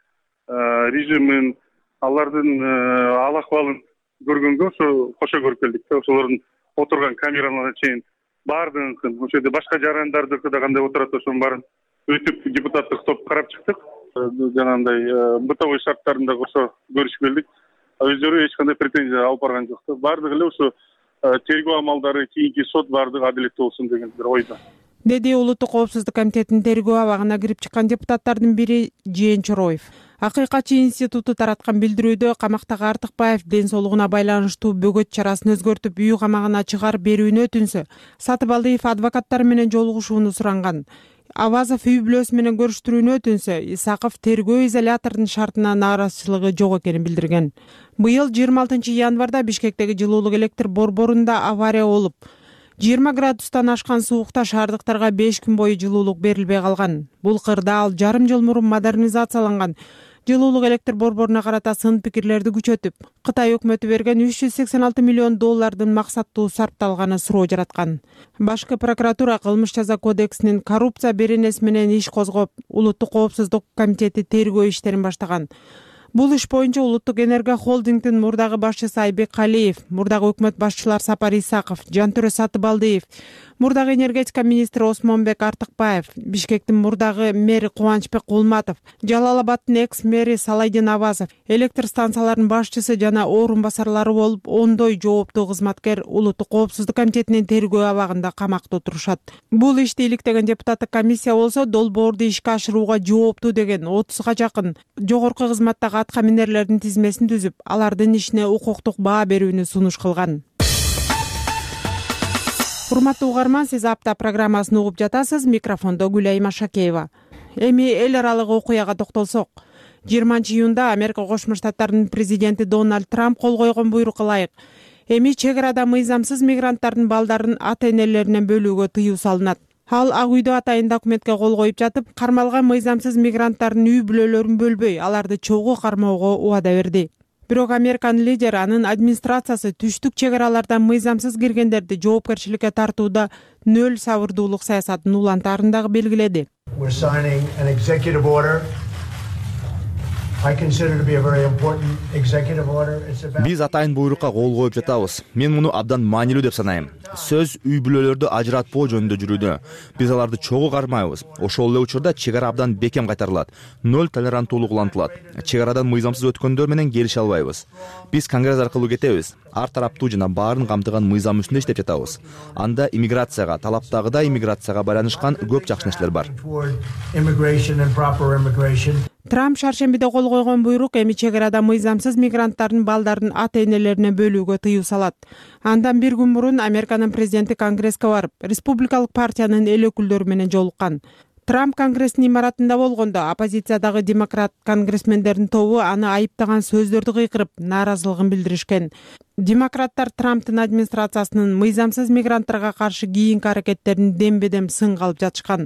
режимин, алардын ал акыбалын көргөнгө ошо кошо көрүп келдик да. Ошолордун отурган камераларына чейин баардыгын, ошол жерде башка жарандардыкы да кандай отурат, ошонун баарын өтүп депутаттык топ карап чыктык. Жанагындай бытовой шарттарында ошо көрүшүп келдик. Өздөрү эч кандай претензия алып барган жок да. Баардыгы эле ошо тергөө амалдары, кийинки сот баардыгы адилеттүү болсун деген бир ойдо. Деди Улуттук коопсуздук комитетинин тергөө абагына кирип чыккан депутаттардын бири Жээнчуроев. Акыйкатчы институту тараткан билдирүүдө камактагы Артыкбаев ден соолугуна байланыштуу бөгөт чарасын өзгөртүп үй камагына чыгарып берүүнү өтүнсө, Сатыбалдиев адвокаттар менен жолугушууну суранган. Авазов үй бүлөсү менен көрүштүрүүнү өтүнсө, Исаков тергөө изоляторунун шартына нааразычылыгы жок экенин билдирген. Быйыл жыйырма алтынчы январда Бишкектеги жылуулук электр борборунда авария болуп, жыйырма градустан ашкан суукта шаардыктарга беш күн бою жылуулук берилбей калган. Бул кырда ал жарым жыл мурун модернизацияланган жылуулук электр борборуна карата сын пикирлерди күчөтүп, Кытай өкмөтү берген үч жүз сексен алты миллион доллардын максаттуу сарпталганы суроо жараткан. Башкы прокуратура кылмыш жаза кодексинин коррупция беренеси менен иш козгоп, Улуттук коопсуздук комитети тергөө иштерин баштаган. Бул иш боюнча Улуттук энергия холдингдин мурдагы башчысы Айбек Калиев, мурдагы өкмөт башчылар Сапар Исаков, Жантүрө Сатыбалдиев, мурдагы энергетика министри Осмонбек Артыкбаев, Бишкектин мурдагы мэри Кубанычбек Кулматов, Жалал Абадтын экс-мэри Салайдин Авазов, электр станцияларынын башчысы жана орун басарлары болуп, ондой жооптуу кызматкер Улуттук коопсуздук комитетинин тергөө абагында камакта отурушат. Бул ишти иликтеген депутаттык комиссия болсо, долбоорду ишке ашырууга жооптуу деген отузга жакын жогорку кызматтагы атка минерлердин тизмесин түзүп, алардын ишине укуктук баа берүүнү сунуш кылган. Урматтуу угарман, сиз апта программасын угуп жатасыз. Микрофондо Гүлайым Ашакеева. Эми эл аралык окуяга токтолсок, жыйырманчы июнда Америка Кошмо Штаттарынын президенти Дональд Трамп кол койгон буйрукка ылайык эми чек арада мыйзамсыз мигранттардын балдарын ата-энелеринен бөлүүгө тыюу салынат. Ал Ак үйдө атайын документке кол коюп жатып, кармалган мыйзамсыз мигранттардын үй бүлөлөрүн бөлбөй, аларды чогуу кармоого убада берди. Бирок Американын лидери анын администрациясы түштүк чек аралардан мыйзамсыз киргендерди жоопкерчиликке тартууда нөл сабырдуулук саясатын улантаарын дагы белгиледи. Биз атайын буйрукка кол коюп жатабыз. Мен муну абдан маанилүү деп санайм. Сөз үй бүлөлөрдү ажыратпоо жөнүндө жүрүүдө. Биз аларды чогуу кармайбыз. Ошол эле учурда чек ара абдан бекем кайтарылат. Ноль толеранттуулук улантылат. Чек арадан мыйзамсыз өткөндөр менен келише албайбыз. Биз конгресс аркылуу кетебиз. Ар тараптуу жана баарын камтыган мыйзам үстүндө иштеп жатабыз. Анда иммиграцияга, талаптагыдай иммиграцияга байланышкан көп жакшы нерселер бар. Трамп шаршембиде кол койгон буйрук эми чек арада мыйзамсыз мигранттардын балдарын ата энелерине бөлүүгө тыюу салат. Андан бир күн мурун Американын президенти конгресске барып, республикалык партиянын эл өкүлдөрү менен жолуккан. Трамп конгресстин имаратында болгондо оппозициядагы демократ конгрессмендердин тобу аны айыптаган сөздөрдү кыйкырып, нааразылыгын билдиришкен. Демократтар Трамптын администрациясынын мыйзамсыз мигранттарга каршы кийинки аракеттерин дембедем сынга алып жатышкан.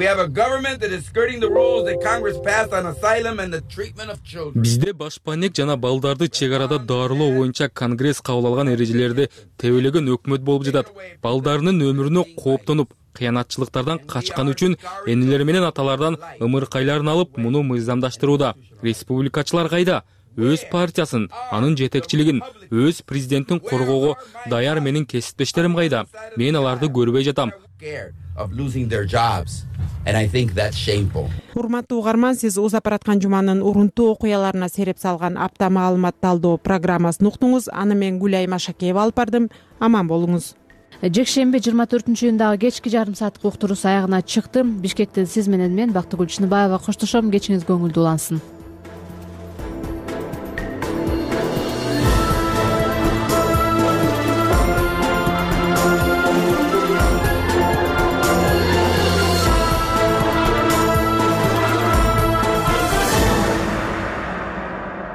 Бизде башпанек жана балдарды чек арада дарылоо боюнча конгресс кабыл алган эрежелерди тебелеген өкмөт болуп жатат. Балдарынын өмүрүнө кооптонуп, кыянатчылыктардан качкан үчүн энелери менен аталардан ымыркайларын алып, муну мыйзамдаштырууда. Республикачылар кайда? Өз партиясын, анын жетекчилигин, өз президенттин коргоого даяр менин кесиптештерим кайда? Мен аларды көрбөй жатам. Урматтуу угарман, сиз узап бараткан жуманын урунтуу окуяларына сереп салган апта маалымат талдоо программасын уктуңуз. Аны мен Гүлай Машакеева алып бардым. Аман болуңуз. Жекшемби жыйырма төртүнчү июндагы кечки жарым сааттык уктуруусу аягына чыкты. Бишкектен сиз менен мен Бактыгүл Чыныбаева коштошом. Кечиңиз көңүлдүү улансын.